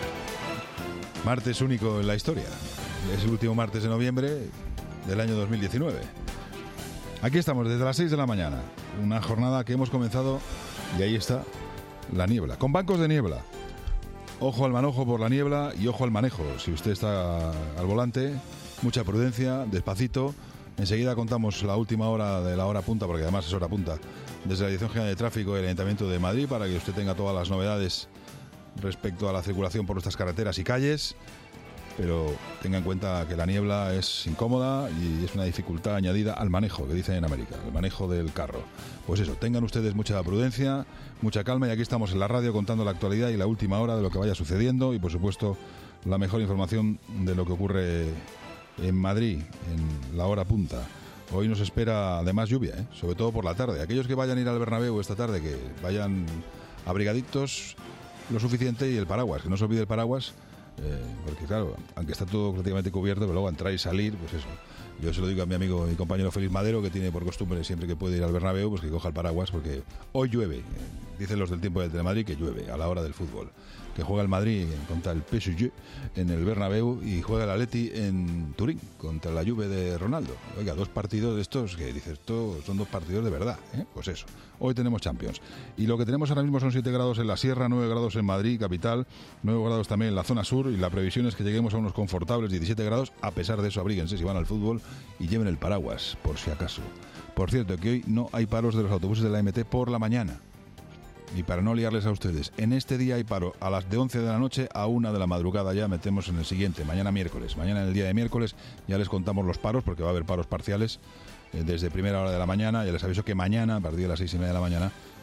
Martes único en la historia. Es el último martes de noviembre del año dos mil diecinueve. Aquí estamos desde las seis de la mañana. Una jornada que hemos comenzado y ahí está la niebla. Con bancos de niebla. Ojo al manojo por la niebla y ojo al manejo. Si usted está al volante, mucha prudencia, despacito. Enseguida contamos la última hora de la hora punta, porque además es hora punta, desde la Dirección General de Tráfico del Ayuntamiento de Madrid, para que usted tenga todas las novedades respecto a la circulación por nuestras carreteras y calles. Pero tenga en cuenta que la niebla es incómoda y es una dificultad añadida al manejo, que dicen en América, el manejo del carro. Pues eso, tengan ustedes mucha prudencia, mucha calma, y aquí estamos en la radio contando la actualidad y la última hora de lo que vaya sucediendo y, por supuesto, la mejor información de lo que ocurre en Madrid, en la hora punta. Hoy nos espera además lluvia, ¿eh? Sobre todo por la tarde. Aquellos que vayan a ir al Bernabéu esta tarde, que vayan abrigaditos lo suficiente, y el paraguas, que no se olvide el paraguas. Eh, porque claro, aunque está todo prácticamente cubierto, pero luego entrar y salir, pues eso. Yo se lo digo a mi amigo, mi compañero Félix Madero, que tiene por costumbre siempre que puede ir al Bernabéu, pues que coja el paraguas, porque hoy llueve. Eh, dicen los del tiempo del Telemadrid que llueve a la hora del fútbol. Que juega el Madrid contra el P S G en el Bernabéu y juega el Atleti en Turín contra la Juve de Ronaldo. Oiga, dos partidos de estos que dices, esto son dos partidos de verdad, ¿eh? Pues eso. Hoy tenemos Champions. Y lo que tenemos ahora mismo son siete grados en la Sierra, nueve grados en Madrid, capital, nueve grados también en la zona sur, y la previsión es que lleguemos a unos confortables diecisiete grados. A pesar de eso, abríguense si van al fútbol y lleven el paraguas, por si acaso. Por cierto, que hoy no hay paros de los autobuses de la M T por la mañana. Y para no liarles a ustedes, en este día hay paro a las de once de la noche a una de la madrugada. Ya metemos en el siguiente, mañana miércoles. Mañana, en el día de miércoles, ya les contamos los paros, porque va a haber paros parciales eh, desde primera hora de la mañana. Ya les aviso que mañana, a partir de las seis y media de la mañana,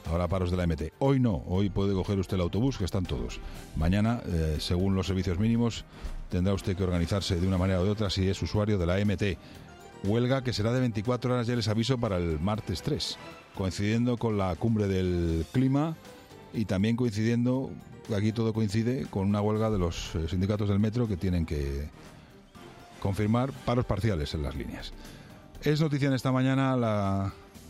habrá paros de la M T. Hoy no, hoy puede coger usted el autobús, que están todos. Mañana, eh, según los servicios mínimos, tendrá usted que organizarse de una manera o de otra si es usuario de la M T. Huelga que será de veinticuatro horas, ya les aviso, para el martes tres, coincidiendo con la cumbre del clima y también coincidiendo, aquí todo coincide, con una huelga de los sindicatos del metro que tienen que confirmar paros parciales en las líneas. Es noticia en esta mañana la,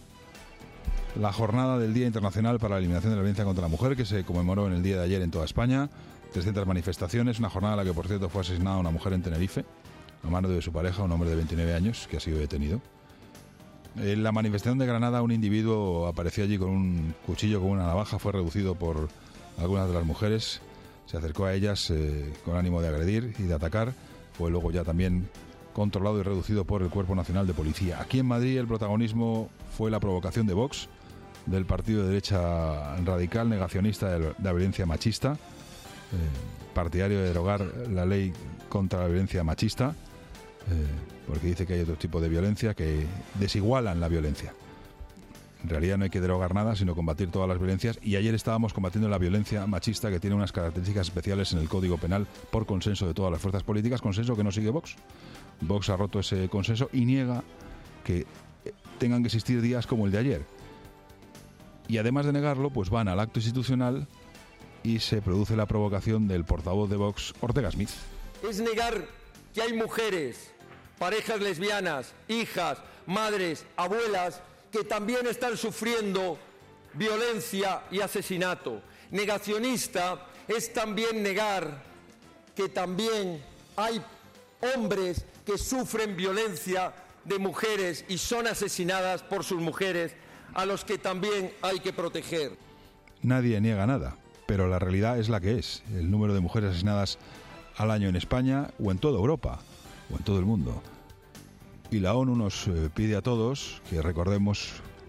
la jornada del Día Internacional para la Eliminación de la Violencia contra la Mujer, que se conmemoró en el día de ayer en toda España. trescientas manifestaciones, una jornada en la que, por cierto, fue asesinada una mujer en Tenerife a mano de su pareja, un hombre de veintinueve años, que ha sido detenido. En la manifestación de Granada, un individuo apareció allí con un cuchillo, con una navaja, fue reducido por algunas de las mujeres, se acercó a ellas eh, con ánimo de agredir y de atacar, fue luego ya también controlado y reducido por el Cuerpo Nacional de Policía. Aquí en Madrid el protagonismo fue la provocación de Vox, del partido de derecha radical, negacionista de la violencia machista, eh, partidario de derogar la ley contra la violencia machista, eh, porque dice que hay otro tipo de violencia que desigualan la violencia. En realidad no hay que derogar nada, sino combatir todas las violencias, y ayer estábamos combatiendo la violencia machista, que tiene unas características especiales en el Código Penal por consenso de todas las fuerzas políticas, consenso que no sigue Vox. Vox ha roto ese consenso y niega que tengan que existir días como el de ayer. Y además de negarlo, pues van al acto institucional y se produce la provocación del portavoz de Vox, Ortega Smith. Es negar que hay mujeres, parejas lesbianas, hijas, madres, abuelas, que también están sufriendo violencia y asesinato. Negacionista es también negar que también hay hombres que sufren violencia de mujeres y son asesinadas por sus mujeres, a los que también hay que proteger. Nadie niega nada, pero la realidad es la que es. El número de mujeres asesinadas al año en España o en toda Europa o en todo el mundo. Y la ONU nos eh, pide a todos que recordemos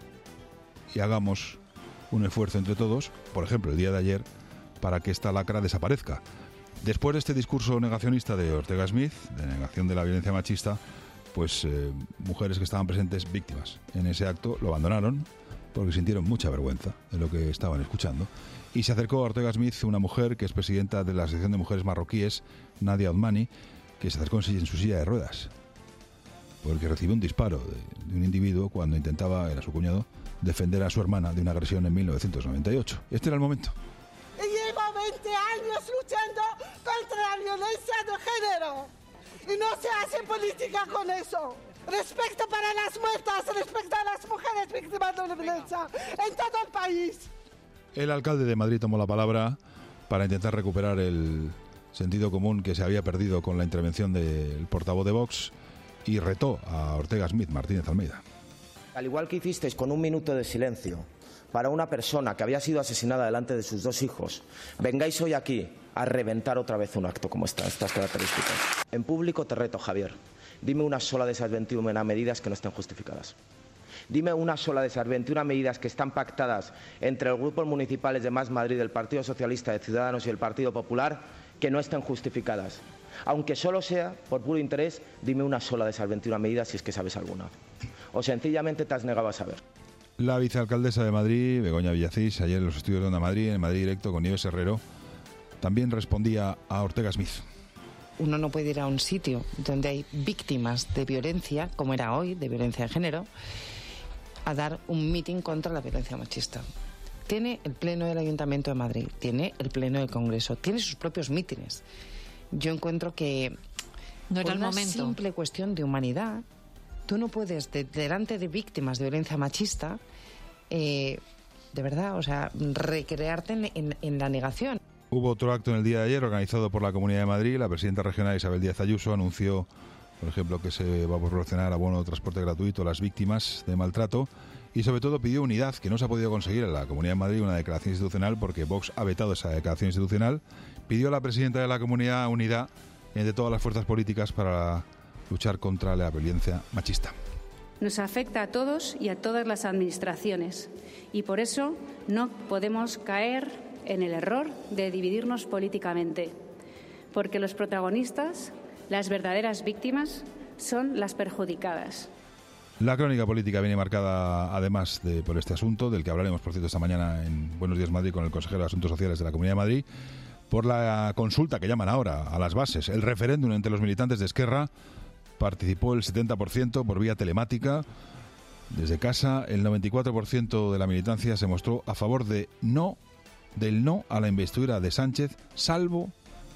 y hagamos un esfuerzo entre todos, por ejemplo el día de ayer, para que esta lacra desaparezca. Después de este discurso negacionista de Ortega Smith, de negación de la violencia machista, pues eh, mujeres que estaban presentes, víctimas en ese acto, lo abandonaron porque sintieron mucha vergüenza de lo que estaban escuchando. Y se acercó a Ortega Smith una mujer que es presidenta de la Asociación de Mujeres Marroquíes, Nadia Othmani, que se acercó en su silla de ruedas, porque recibió un disparo de, de un individuo cuando intentaba, era su cuñado, defender a su hermana de una agresión en mil novecientos noventa y ocho. Este era el momento. Llevo veinte años luchando contra la violencia de género y no se hace política con eso. Respeto para las muertas, respeto a las mujeres víctimas de la violencia en todo el país. El alcalde de Madrid tomó la palabra para intentar recuperar el sentido común que se había perdido con la intervención del portavoz de Vox y retó a Ortega Smith, Martínez Almeida. Al igual que hicisteis con un minuto de silencio para una persona que había sido asesinada delante de sus dos hijos, vengáis hoy aquí a reventar otra vez un acto como esta, estas características. En público te reto, Javier. Dime una sola de esas veintiuna medidas que no estén justificadas. Dime una sola de esas veintiuna medidas que están pactadas entre los grupos municipales de Más Madrid, el Partido Socialista de Ciudadanos y el Partido Popular que no estén justificadas. Aunque solo sea por puro interés, dime una sola de esas veintiuna medidas si es que sabes alguna. O sencillamente te has negado a saber. La vicealcaldesa de Madrid, Begoña Villacís, ayer en los estudios de Onda Madrid, en Madrid Directo con Nieves Herrero, también respondía a Ortega Smith. Uno no puede ir a un sitio donde hay víctimas de violencia, como era hoy, de violencia de género, a dar un mitin contra la violencia machista. Tiene el Pleno del Ayuntamiento de Madrid, tiene el Pleno del Congreso, tiene sus propios mítines. Yo encuentro que no era por el una momento. simple cuestión de humanidad, tú no puedes, de, delante de víctimas de violencia machista, eh, de verdad, o sea, recrearte en, en, en la negación. Hubo otro acto en el día de ayer organizado por la Comunidad de Madrid. La presidenta regional Isabel Díaz Ayuso anunció, por ejemplo, que se va a proporcionar abono de transporte gratuito a las víctimas de maltrato y sobre todo pidió unidad, que no se ha podido conseguir en la Comunidad de Madrid, una declaración institucional, porque Vox ha vetado esa declaración institucional. Pidió a la presidenta de la Comunidad unidad entre todas las fuerzas políticas para luchar contra la violencia machista. Nos afecta a todos y a todas las administraciones y por eso no podemos caer en el error de dividirnos políticamente, porque los protagonistas, las verdaderas víctimas, son las perjudicadas. La crónica política viene marcada, además, de, por este asunto, del que hablaremos, por cierto, esta mañana en Buenos Días Madrid con el consejero de Asuntos Sociales de la Comunidad de Madrid, por la consulta que llaman ahora a las bases. El referéndum entre los militantes de Esquerra participó el setenta por ciento por vía telemática. Desde casa, el noventa y cuatro por ciento de la militancia se mostró a favor de no, del no a la investidura de Sánchez, salvo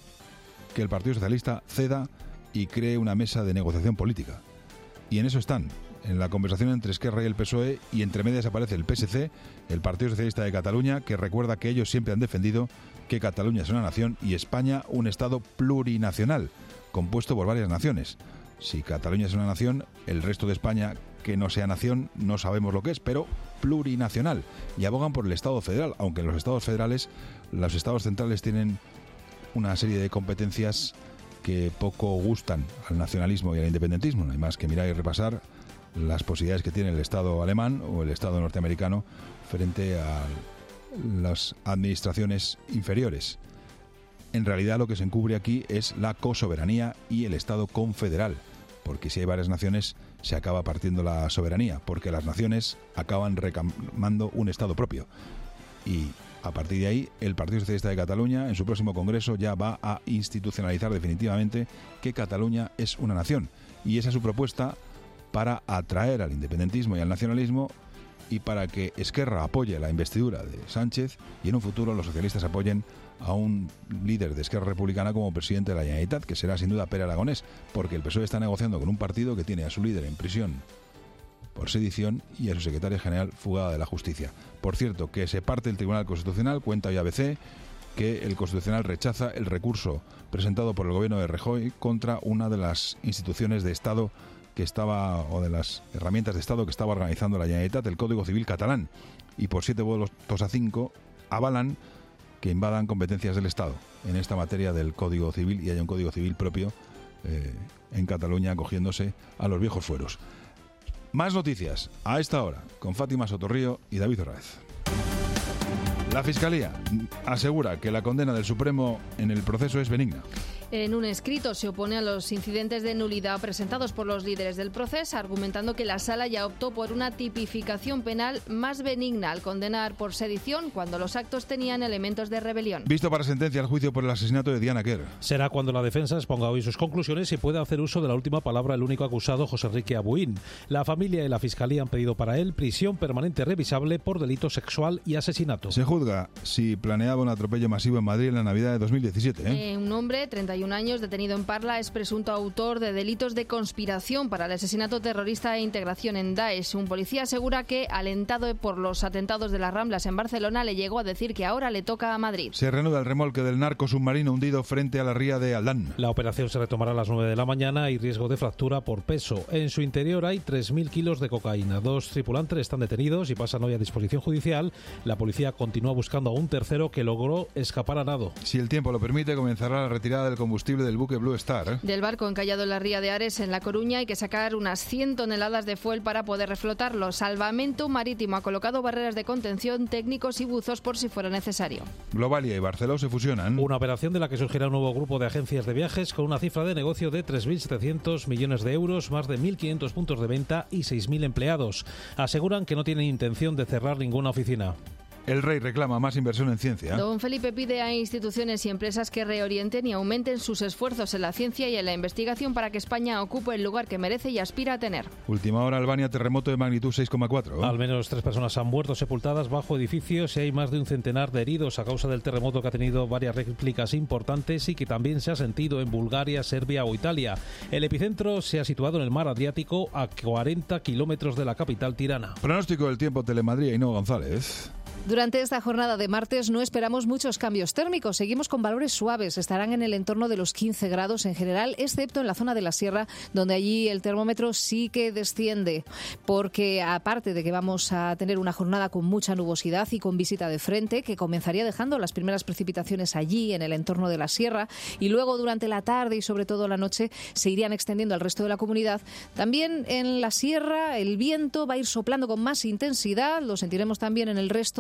que el Partido Socialista ceda y cree una mesa de negociación política. Y en eso están. En la conversación entre Esquerra y el P S O E, y entre medias aparece el P S C, el Partido Socialista de Cataluña, que recuerda que ellos siempre han defendido que Cataluña es una nación y España un Estado plurinacional, compuesto por varias naciones. Si Cataluña es una nación, el resto de España, que no sea nación, no sabemos lo que es, pero plurinacional. Y abogan por el Estado federal, aunque en los Estados federales, los Estados centrales tienen una serie de competencias que poco gustan al nacionalismo y al independentismo. No hay más que mirar y repasar las posibilidades que tiene el Estado alemán o el Estado norteamericano frente a las administraciones inferiores. En realidad lo que se encubre aquí es la cosoberanía y el Estado confederal, porque si hay varias naciones se acaba partiendo la soberanía, porque las naciones acaban reclamando un Estado propio. Y a partir de ahí, el Partido Socialista de Cataluña, en su próximo congreso, ya va a institucionalizar definitivamente que Cataluña es una nación. Y esa es su propuesta para atraer al independentismo y al nacionalismo, y para que Esquerra apoye la investidura de Sánchez y en un futuro los socialistas apoyen a un líder de Esquerra Republicana como presidente de la Generalitat, que será sin duda Pere Aragonés, porque el P S O E está negociando con un partido que tiene a su líder en prisión por sedición y a su secretaria general fugada de la justicia. Por cierto, que se parte el Tribunal Constitucional, cuenta hoy A B C, que el Constitucional rechaza el recurso presentado por el gobierno de Rajoy contra una de las instituciones de Estado que estaba, o de las herramientas de Estado que estaba organizando la Generalitat, el Código Civil catalán, y por siete votos a cinco avalan que invadan competencias del Estado en esta materia del Código Civil y haya un Código Civil propio eh, en Cataluña acogiéndose a los viejos fueros. Más noticias a esta hora con Fátima Sotorrío y David Orráez. La Fiscalía asegura que la condena del Supremo en el proceso es benigna. En un escrito se opone a los incidentes de nulidad presentados por los líderes del proceso, argumentando que la Sala ya optó por una tipificación penal más benigna al condenar por sedición cuando los actos tenían elementos de rebelión. Visto para sentencia el juicio por el asesinato de Diana Quer. Será cuando la defensa exponga hoy sus conclusiones y pueda hacer uso de la última palabra el único acusado, José Enrique Abuín. La familia y la Fiscalía han pedido para él prisión permanente revisable por delito sexual y asesinato. Se juzga si planeaba un atropello masivo en Madrid en la Navidad de dos mil diecisiete. ¿eh? Eh, un hombre, treinta y un años, detenido en Parla, es presunto autor de delitos de conspiración para el asesinato terrorista e integración en Daesh. Un policía asegura que, alentado por los atentados de las Ramblas en Barcelona, le llegó a decir que ahora le toca a Madrid. Se reanuda el remolque del narco submarino hundido frente a la ría de Aldán. La operación se retomará a las nueve de la mañana y riesgo de fractura por peso. En su interior hay tres mil kilos de cocaína. Dos tripulantes están detenidos y pasan hoy a disposición judicial. La policía continúa buscando a un tercero que logró escapar a nado. Si el tiempo lo permite, comenzará la retirada del combustible del buque Blue Star. ¿eh? Del barco encallado en la ría de Ares, en La Coruña, hay que sacar unas cien toneladas de fuel para poder reflotarlo. Salvamento Marítimo ha colocado barreras de contención, técnicos y buzos por si fuera necesario. Globalia y Barceló se fusionan. Una operación de la que surgirá un nuevo grupo de agencias de viajes con una cifra de negocio de tres mil setecientos millones de euros, más de mil quinientos puntos de venta y seis mil empleados. Aseguran que no tienen intención de cerrar ninguna oficina. El Rey reclama más inversión en ciencia. Don Felipe pide a instituciones y empresas que reorienten y aumenten sus esfuerzos en la ciencia y en la investigación para que España ocupe el lugar que merece y aspira a tener. Última hora, Albania, terremoto de magnitud seis coma cuatro. Al menos tres personas han muerto sepultadas bajo edificios y hay más de un centenar de heridos a causa del terremoto que ha tenido varias réplicas importantes y que también se ha sentido en Bulgaria, Serbia o Italia. El epicentro se ha situado en el mar Adriático, a cuarenta kilómetros de la capital Tirana. Pronóstico del tiempo, Telemadrid, Ainhoa González. Durante esta jornada de martes no esperamos muchos cambios térmicos. Seguimos con valores suaves. Estarán en el entorno de los quince grados en general, excepto en la zona de la sierra, donde allí el termómetro sí que desciende. Porque aparte de que vamos a tener una jornada con mucha nubosidad y con visita de frente, que comenzaría dejando las primeras precipitaciones allí, en el entorno de la sierra, y luego durante la tarde y sobre todo la noche se irían extendiendo al resto de la comunidad. También en la sierra el viento va a ir soplando con más intensidad. Lo sentiremos también en el resto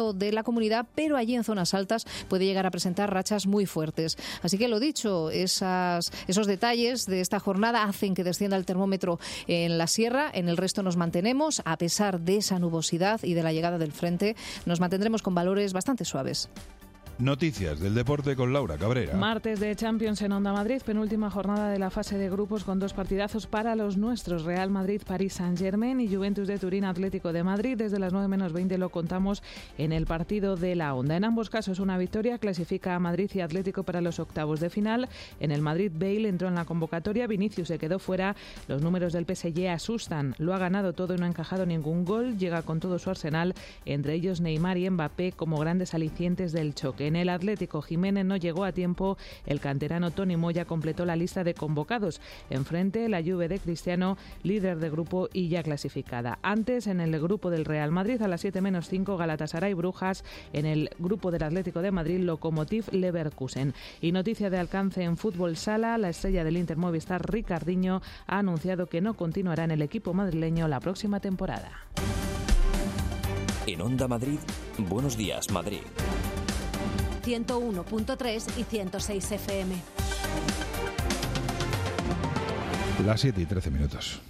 resto de la comunidad, pero allí en zonas altas puede llegar a presentar rachas muy fuertes. Así que lo dicho, esas, esos detalles de esta jornada hacen que descienda el termómetro en la sierra. En el resto nos mantenemos, a pesar de esa nubosidad y de la llegada del frente, nos mantendremos con valores bastante suaves. Noticias del deporte con Laura Cabrera. Martes de Champions en Onda Madrid, penúltima jornada de la fase de grupos con dos partidazos para los nuestros. Real Madrid, París Saint-Germain y Juventus de Turín, Atlético de Madrid. Desde las nueve menos veinte lo contamos en el partido de la Onda. En ambos casos una victoria clasifica a Madrid y Atlético para los octavos de final. En el Madrid, Bale entró en la convocatoria, Vinicius se quedó fuera. Los números del P S G asustan. Lo ha ganado todo y no ha encajado ningún gol. Llega con todo su arsenal, entre ellos Neymar y Mbappé como grandes alicientes del choque. En el Atlético, Jiménez no llegó a tiempo. El canterano Toni Moya completó la lista de convocados. Enfrente, la Juve de Cristiano, líder de grupo y ya clasificada. Antes, en el grupo del Real Madrid, a las siete menos cinco, Galatasaray Brujas. En el grupo del Atlético de Madrid, Lokomotiv Leverkusen. Y noticia de alcance en fútbol sala, la estrella del Inter Movistar, Ricardinho, ha anunciado que no continuará en el equipo madrileño la próxima temporada. En Onda Madrid, Buenos Días, Madrid. ciento uno punto tres y ciento seis F M. Las siete y trece minutos.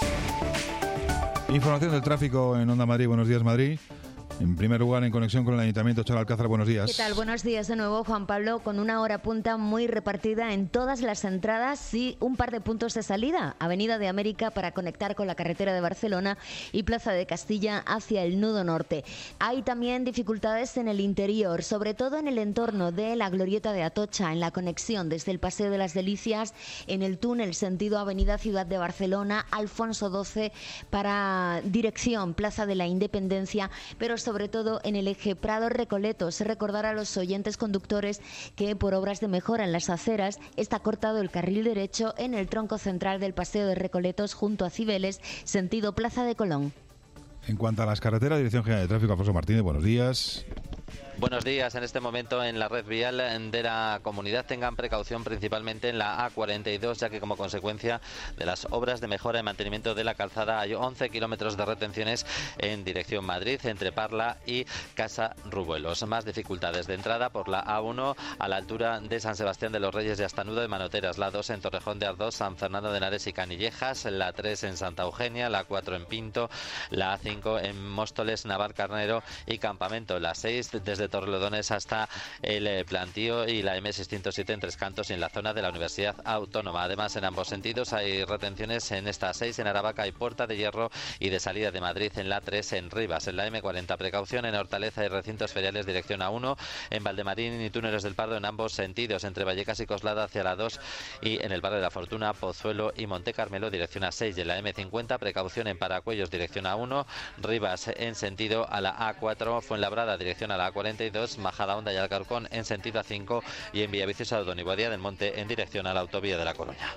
Información del tráfico en Onda Madrid. Buenos días, Madrid. En primer lugar, en conexión con el Ayuntamiento, Charo Alcázar, buenos días. ¿Qué tal? Buenos días de nuevo, Juan Pablo, con una hora punta muy repartida en todas las entradas y un par de puntos de salida. Avenida de América para conectar con la carretera de Barcelona y Plaza de Castilla hacia el nudo norte. Hay también dificultades en el interior, sobre todo en el entorno de la Glorieta de Atocha, en la conexión desde el Paseo de las Delicias, en el túnel sentido Avenida Ciudad de Barcelona, Alfonso doce para dirección Plaza de la Independencia, pero sobre todo en el eje Prado-Recoletos. Recordar a los oyentes conductores que por obras de mejora en las aceras está cortado el carril derecho en el tronco central del Paseo de Recoletos junto a Cibeles, sentido Plaza de Colón. En cuanto a las carreteras, Dirección General de Tráfico, Alfonso Martínez, buenos días. Buenos días. En este momento en la red vial de la comunidad tengan precaución principalmente en la A cuarenta y dos, ya que como consecuencia de las obras de mejora y mantenimiento de la calzada hay once kilómetros de retenciones en dirección Madrid entre Parla y Casa Rubuelos. Más dificultades de entrada por la A uno a la altura de San Sebastián de los Reyes y hasta Nudo de Manoteras, la dos en Torrejón de Ardoz, San Fernando de Henares y Canillejas, la tres en Santa Eugenia, la cuatro en Pinto, la A cinco en Móstoles, Navalcarnero y Campamento, la seis desde Torrelodones hasta el Plantío y la eme seiscientos siete en Tres Cantos y en la zona de la Universidad Autónoma. Además, en ambos sentidos hay retenciones en esta seis en Aravaca y Puerta de Hierro y de salida de Madrid en la tres en Rivas. En la eme cuarenta, precaución en Hortaleza y recintos feriales dirección A uno, en Valdemarín y Túneles del Pardo en ambos sentidos, entre Vallecas y Coslada hacia la dos y en el barrio de la Fortuna, Pozuelo y Monte Carmelo dirección A seis. Y en la eme cincuenta, precaución en Paracuellos dirección A uno, Rivas en sentido a la A cuatro, Fuenlabrada dirección a la A cuarenta y dos, Majadahonda y Alcorcón en sentido A cinco y en Villaviciosa de Boadilla del Monte en dirección a la autovía de La Coruña.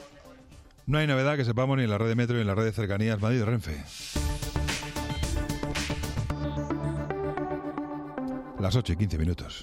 No hay novedad que sepamos ni en la red de metro ni en la red de cercanías Madrid-Renfe. Las ocho y quince minutos.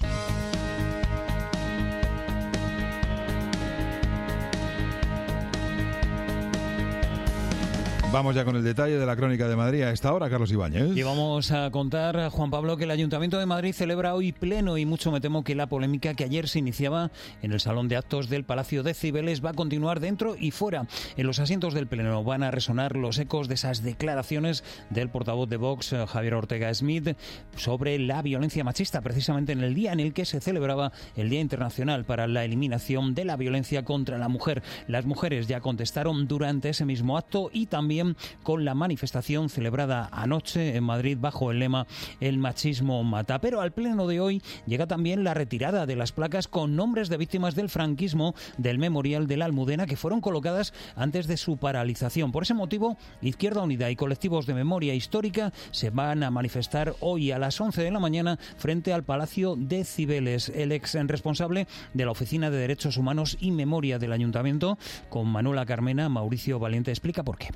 Vamos ya con el detalle de la crónica de Madrid a esta hora, Carlos Ibáñez. Y vamos a contar, Juan Pablo, que el Ayuntamiento de Madrid celebra hoy pleno y mucho me temo que la polémica que ayer se iniciaba en el Salón de Actos del Palacio de Cibeles va a continuar dentro y fuera. En los asientos del pleno van a resonar los ecos de esas declaraciones del portavoz de Vox, Javier Ortega Smith, sobre la violencia machista, precisamente en el día en el que se celebraba el Día Internacional para la Eliminación de la Violencia contra la Mujer. Las mujeres ya contestaron durante ese mismo acto y también con la manifestación celebrada anoche en Madrid bajo el lema El machismo mata. Pero al pleno de hoy llega también la retirada de las placas con nombres de víctimas del franquismo del Memorial de la Almudena que fueron colocadas antes de su paralización. Por ese motivo, Izquierda Unida y colectivos de memoria histórica se van a manifestar hoy a las once de la mañana frente al Palacio de Cibeles. El ex responsable de la Oficina de Derechos Humanos y Memoria del Ayuntamiento, con Manuela Carmena, Mauricio Valiente, explica por qué.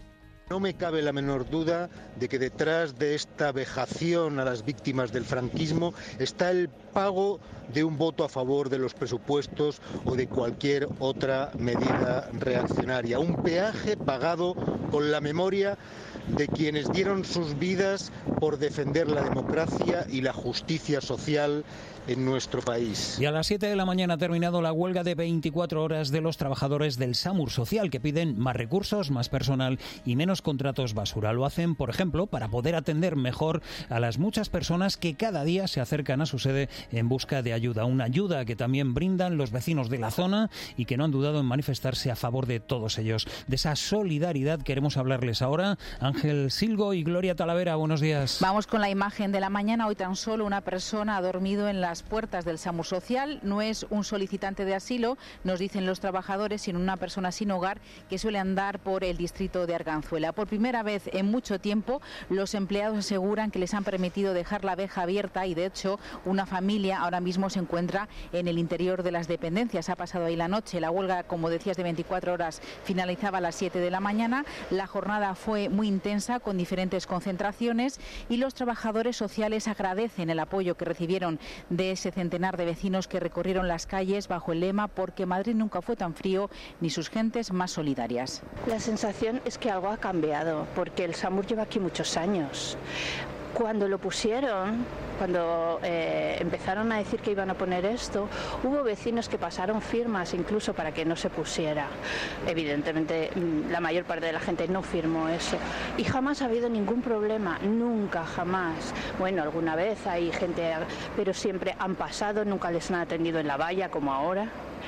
No me cabe la menor duda de que detrás de esta vejación a las víctimas del franquismo está el pago de un voto a favor de los presupuestos o de cualquier otra medida reaccionaria. Un peaje pagado con la memoria de quienes dieron sus vidas por defender la democracia y la justicia social en nuestro país. Y a las siete de la mañana ha terminado la huelga de veinticuatro horas de los trabajadores del SAMUR Social, que piden más recursos, más personal y menos contratos basura. Lo hacen, por ejemplo, para poder atender mejor a las muchas personas que cada día se acercan a su sede en busca de ayuda. Una ayuda que también brindan los vecinos de la zona y que no han dudado en manifestarse a favor de todos ellos. De esa solidaridad queremos hablarles ahora. Ángel Silgo y Gloria Talavera, buenos días. Vamos con la imagen de la mañana. Hoy tan solo una persona ha dormido en las puertas del SAMUR Social. No es un solicitante de asilo, nos dicen los trabajadores, sino una persona sin hogar que suele andar por el distrito de Arganzuela. Por primera vez en mucho tiempo, los empleados aseguran que les han permitido dejar la verja abierta y, de hecho, una familia ahora mismo se encuentra en el interior de las dependencias. Ha pasado ahí la noche. La huelga, como decías, de veinticuatro horas finalizaba a las siete de la mañana. La jornada fue muy intensa, con diferentes concentraciones, y los trabajadores sociales agradecen el apoyo que recibieron de ese centenar de vecinos que recorrieron las calles bajo el lema "Porque Madrid nunca fue tan frío, ni sus gentes más solidarias". La sensación es que algo ha cambiado, porque el SAMUR lleva aquí muchos años. Cuando lo pusieron, cuando eh, empezaron a decir que iban a poner esto, hubo vecinos que pasaron firmas incluso para que no se pusiera. Evidentemente, la mayor parte de la gente no firmó eso. Y jamás ha habido ningún problema, nunca, jamás. Bueno, alguna vez hay gente, pero siempre han pasado, nunca les han atendido en la valla como ahora.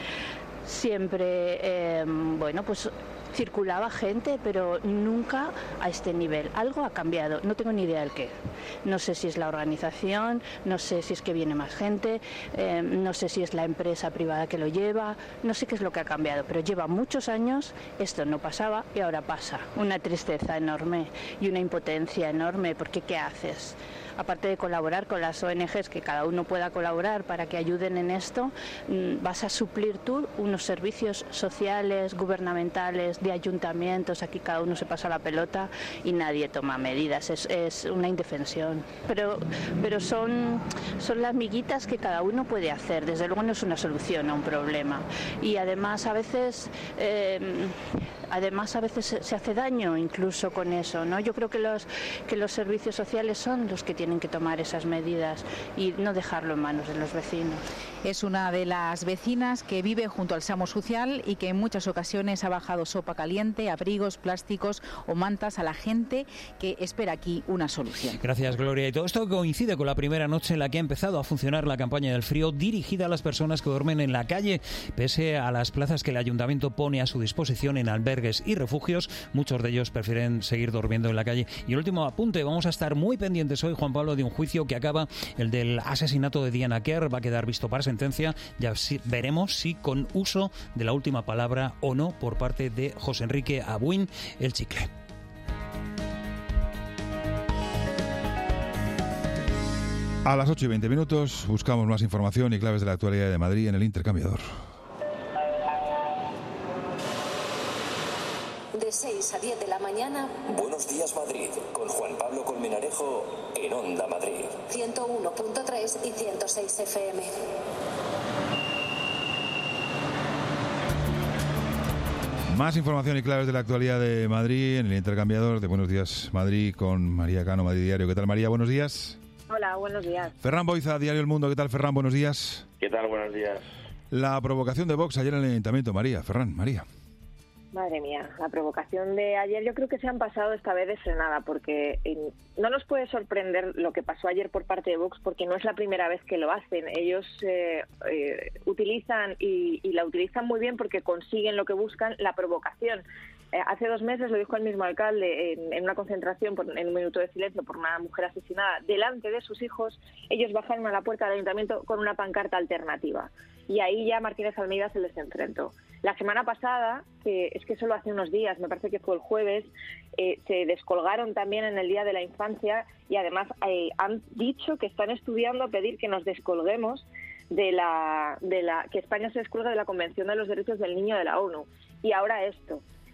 Siempre, eh, bueno, pues circulaba gente, pero nunca a este nivel. Algo ha cambiado, no tengo ni idea del qué. No sé si es la organización, no sé si es que viene más gente, eh, no sé si es la empresa privada que lo lleva, no sé qué es lo que ha cambiado, pero lleva muchos años, esto no pasaba y ahora pasa. Una tristeza enorme y una impotencia enorme, porque ¿qué haces? Aparte de colaborar con las O N Ges, que cada uno pueda colaborar para que ayuden en esto, vas a suplir tú unos servicios sociales, gubernamentales, de ayuntamientos. Aquí cada uno se pasa la pelota y nadie toma medidas. Es, es una indefensión. Pero, pero son, son las miguitas que cada uno puede hacer. Desde luego no es una solución a un problema. Y además a veces... Eh, Además, a veces se hace daño incluso con eso, ¿no? Yo creo que los, que los servicios sociales son los que tienen que tomar esas medidas y no dejarlo en manos de los vecinos. Es una de las vecinas que vive junto al SAMUR Social y que en muchas ocasiones ha bajado sopa caliente, abrigos, plásticos o mantas a la gente que espera aquí una solución. Gracias, Gloria. Y todo esto coincide con la primera noche en la que ha empezado a funcionar la campaña del frío dirigida a las personas que duermen en la calle, pese a las plazas que el ayuntamiento pone a su disposición en albergues y refugios. Muchos de ellos prefieren seguir durmiendo en la calle. Y el último apunte, vamos a estar muy pendientes hoy, Juan Pablo, de un juicio que acaba, el del asesinato de Diana Kerr. Va a quedar visto para sentencia. Ya si, veremos si con uso de la última palabra o no por parte de José Enrique Abuin, el Chicle. A las ocho y veinte minutos buscamos más información y claves de la actualidad de Madrid en el intercambiador. De seis a diez de la mañana. Buenos días, Madrid, con Juan Pablo Colmenarejo en Onda Madrid. ciento uno punto tres y ciento seis F M. Más información y claves de la actualidad de Madrid en el intercambiador de Buenos Días Madrid con María Cano, Madrid Diario. ¿Qué tal, María? Buenos días. Hola, buenos días. Ferran Boiza, Diario El Mundo. ¿Qué tal, Ferran? Buenos días. ¿Qué tal? Buenos días. La provocación de Vox ayer en el Ayuntamiento. María, Ferran, María. Madre mía, la provocación de ayer yo creo que se han pasado esta vez de frenada, porque eh, no nos puede sorprender lo que pasó ayer por parte de Vox, porque no es la primera vez que lo hacen. Ellos eh, eh, utilizan y, y la utilizan muy bien porque consiguen lo que buscan, la provocación. Eh, hace dos meses lo dijo el mismo alcalde en, en una concentración, por, en un minuto de silencio por una mujer asesinada delante de sus hijos. Ellos bajaron a la puerta del ayuntamiento con una pancarta alternativa. Y ahí ya Martínez Almeida se les enfrentó. La semana pasada, que es que solo hace unos días, me parece que fue el jueves, eh, se descolgaron también en el Día de la Infancia y además eh, han dicho que están estudiando pedir que nos descolguemos de la, de la que España se descuelgue de la Convención de los Derechos del Niño de la ONU. Y ahora esto.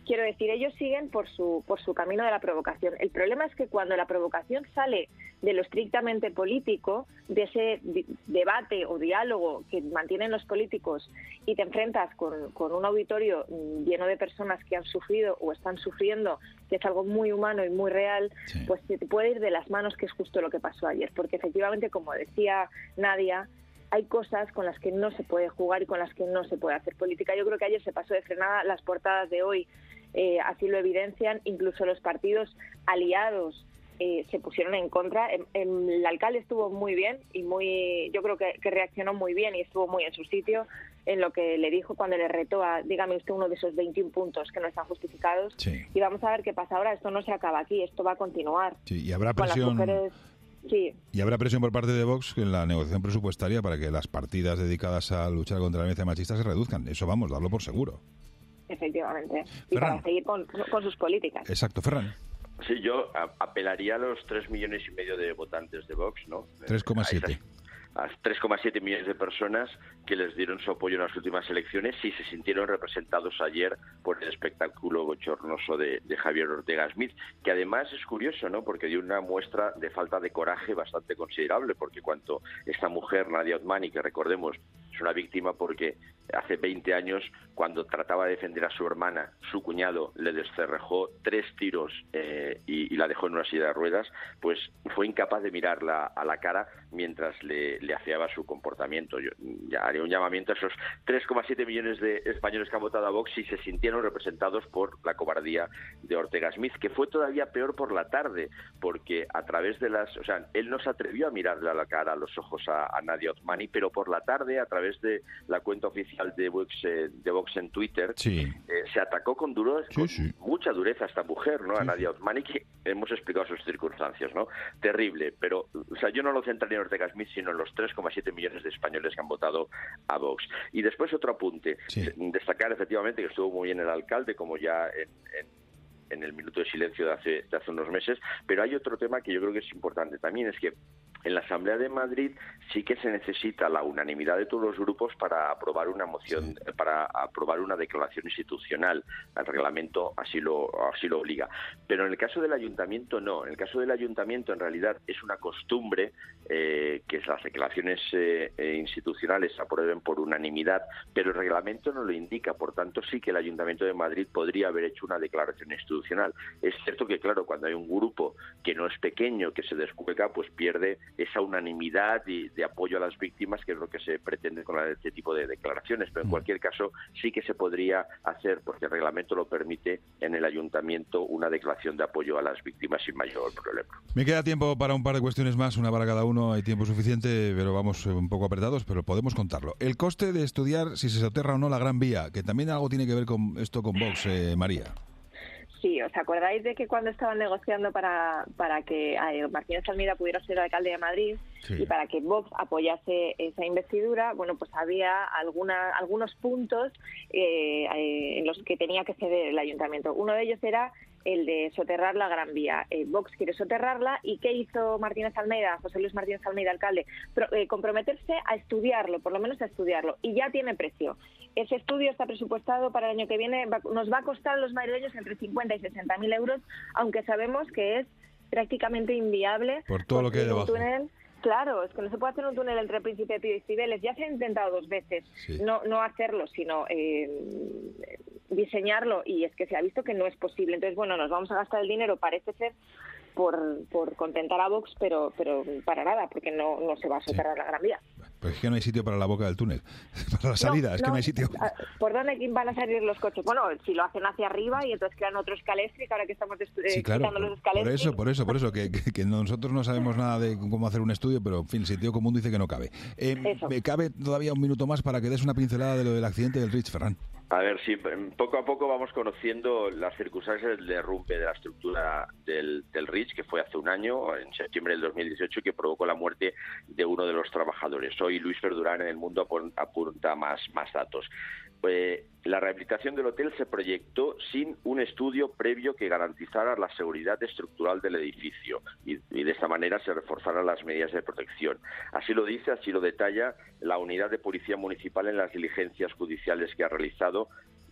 quiero decir, ellos siguen por su por su camino de la provocación. El problema es que cuando la provocación sale de lo estrictamente político, de ese di- debate o diálogo que mantienen los políticos, y te enfrentas con, con un auditorio lleno de personas que han sufrido o están sufriendo, que es algo muy humano y muy real, sí. pues te, te puede ir de las manos, que es justo lo que pasó ayer. Porque efectivamente, como decía Nadia, hay cosas con las que no se puede jugar y con las que no se puede hacer política. Yo creo que ayer se pasó de frenada. Las portadas de hoy eh, así lo evidencian. Incluso los partidos aliados eh, se pusieron en contra. El, el alcalde estuvo muy bien y muy, yo creo que, que reaccionó muy bien y estuvo muy en su sitio en lo que le dijo cuando le retó a, dígame usted, uno de esos veintiún puntos que no están justificados. Sí. Y vamos a ver qué pasa ahora. Esto no se acaba aquí, esto va a continuar. Sí, y habrá con las presión... mujeres. Sí. Y habrá presión por parte de Vox en la negociación presupuestaria para que las partidas dedicadas a luchar contra la violencia machista se reduzcan. Eso vamos, darlo por seguro. Efectivamente. Y Ferran. para seguir con, con sus políticas. Exacto, Ferran. Sí, yo a- apelaría a los tres millones y medio de votantes de Vox, ¿no? tres coma siete. A tres coma siete millones de personas que les dieron su apoyo en las últimas elecciones y se sintieron representados ayer por el espectáculo bochornoso de, de Javier Ortega Smith, que además es curioso, ¿no? Porque dio una muestra de falta de coraje bastante considerable, porque cuando esta mujer, Nadia Otmani, que recordemos es una víctima porque hace veinte años, cuando trataba de defender a su hermana, su cuñado le descerrejó tres tiros eh, y, y la dejó en una silla de ruedas, pues fue incapaz de mirarla a la cara mientras le, le afeaba su comportamiento. Yo ya haría un llamamiento a esos tres coma siete millones de españoles que han votado a Vox y se sintieron representados por la cobardía de Ortega Smith, que fue todavía peor por la tarde, porque a través de las... O sea, él no se atrevió a mirarle a la cara, a los ojos a, a Nadia Otmani, pero por la tarde, a través de la cuenta oficial de Vox, eh, de Vox en Twitter, sí. eh, se atacó con, duro, sí, con sí. mucha dureza a esta mujer, ¿no? Sí, a Nadia Otmani, que hemos explicado sus circunstancias, ¿no? Terrible, pero o sea, yo no lo centraría en Ortega Smith, sino en los tres coma siete millones de españoles que han votado a Vox. Y después otro apunte, sí. destacar efectivamente que estuvo muy bien el alcalde, como ya en, en en el minuto de silencio de hace, de hace unos meses, pero hay otro tema que yo creo que es importante también, es que en la Asamblea de Madrid sí que se necesita la unanimidad de todos los grupos para aprobar una moción, sí. para aprobar una declaración institucional. El reglamento así lo, así lo obliga. Pero en el caso del ayuntamiento no. En el caso del ayuntamiento en realidad es una costumbre eh, que las declaraciones eh, eh, institucionales se aprueben por unanimidad, pero el reglamento no lo indica. Por tanto, sí que el Ayuntamiento de Madrid podría haber hecho una declaración institucional. Es cierto que, claro, cuando hay un grupo que no es pequeño, que se descuelga, pues pierde esa unanimidad y de apoyo a las víctimas, que es lo que se pretende con este tipo de declaraciones. Pero en cualquier caso sí que se podría hacer, porque el reglamento lo permite, en el ayuntamiento una declaración de apoyo a las víctimas sin mayor problema. Me queda tiempo para un par de cuestiones más, una para cada uno. Hay tiempo suficiente, pero vamos un poco apretados, pero podemos contarlo. El coste de estudiar si se soterra o no la Gran Vía, que también algo tiene que ver con esto con Vox, eh, María. Sí, ¿os acordáis de que cuando estaban negociando para, para que eh, Martínez Almeida pudiera ser alcalde de Madrid, sí, y para que Vox apoyase esa investidura? Bueno, pues había alguna, algunos puntos eh, eh, en los que tenía que ceder el ayuntamiento. Uno de ellos era el de soterrar la Gran Vía. Eh, Vox quiere soterrarla, y ¿qué hizo Martínez Almeida, José Luis Martínez Almeida, alcalde? Pro, eh, comprometerse a estudiarlo, por lo menos a estudiarlo, y ya tiene precio. Ese estudio está presupuestado para el año que viene, va, nos va a costar a los madrileños entre cincuenta y sesenta mil euros, aunque sabemos que es prácticamente inviable. Por todo lo que hay debajo. Túnel. Claro, es que no se puede hacer un túnel entre Príncipe Pío y Cibeles. Ya se ha intentado dos veces, sí. no no hacerlo, sino eh, diseñarlo, y es que se ha visto que no es posible. Entonces, bueno, nos vamos a gastar el dinero, parece ser, por, por contentar a Vox, pero pero para nada, porque no, no se va a soterrar sí. la Gran Vía. Pues es que no hay sitio para la boca del túnel, para la salida, no, es no, que no hay sitio. ¿Por dónde van a salir los coches? Bueno, si lo hacen hacia arriba y entonces crean otro escalestri, ahora que estamos estudiando sí, claro, los escalestri. Por eso, por eso, por eso, que, que, que nosotros no sabemos nada de cómo hacer un estudio, pero en fin, sentido común dice que no cabe. Eh, me cabe todavía un minuto más para que des una pincelada de lo del accidente del Rich, Ferran. A ver, sí, poco a poco vamos conociendo las circunstancias del derrumbe de la estructura del, del Rich, que fue hace un año, en septiembre del dos mil dieciocho, que provocó la muerte de uno de los trabajadores. Hoy Luis Verdurán en El Mundo apunta más, más datos. Pues, la rehabilitación del hotel se proyectó sin un estudio previo que garantizara la seguridad estructural del edificio, y, y de esta manera se reforzaran las medidas de protección. Así lo dice, así lo detalla la unidad de policía municipal en las diligencias judiciales que ha realizado,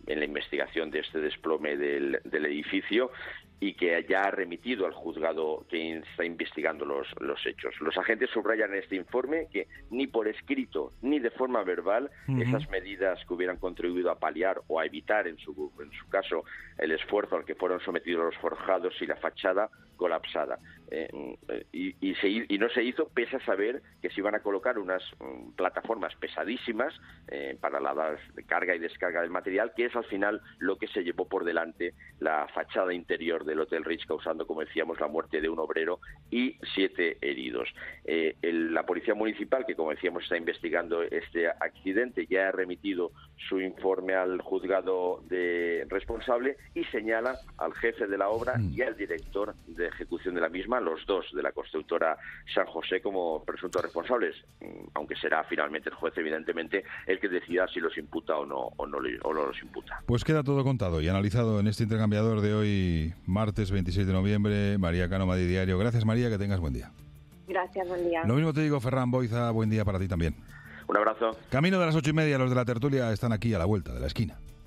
en la investigación de este desplome del, del edificio y que ya ha remitido al juzgado que está investigando los, los hechos. Los agentes subrayan en este informe que ni por escrito ni de forma verbal uh-huh. esas medidas que hubieran contribuido a paliar o a evitar, en su, en su caso, el esfuerzo al que fueron sometidos los forjados y la fachada colapsada. Eh, y, y, se, y no se hizo pese a saber que se iban a colocar unas um, plataformas pesadísimas eh, para la carga y descarga del material, que es al final lo que se llevó por delante la fachada interior del Hotel Ritz, causando, como decíamos, la muerte de un obrero y siete heridos. Eh, el, la Policía Municipal, que como decíamos está investigando este accidente, ya ha remitido su informe al juzgado de responsable y señala al jefe de la obra y al director de ejecución de la misma, los dos de la constructora San José, como presuntos responsables, aunque será finalmente el juez, evidentemente, el que decida si los imputa o no, o no, o no los imputa. Pues queda todo contado y analizado en este intercambiador de hoy, martes veintiséis de noviembre. María Cano, Madrid Diario. Gracias, María, que tengas buen día. Gracias, buen día. Lo mismo te digo, Ferran Boiza, buen día para ti también. Un abrazo. Camino de las ocho y media, los de la tertulia están aquí a la vuelta de la esquina.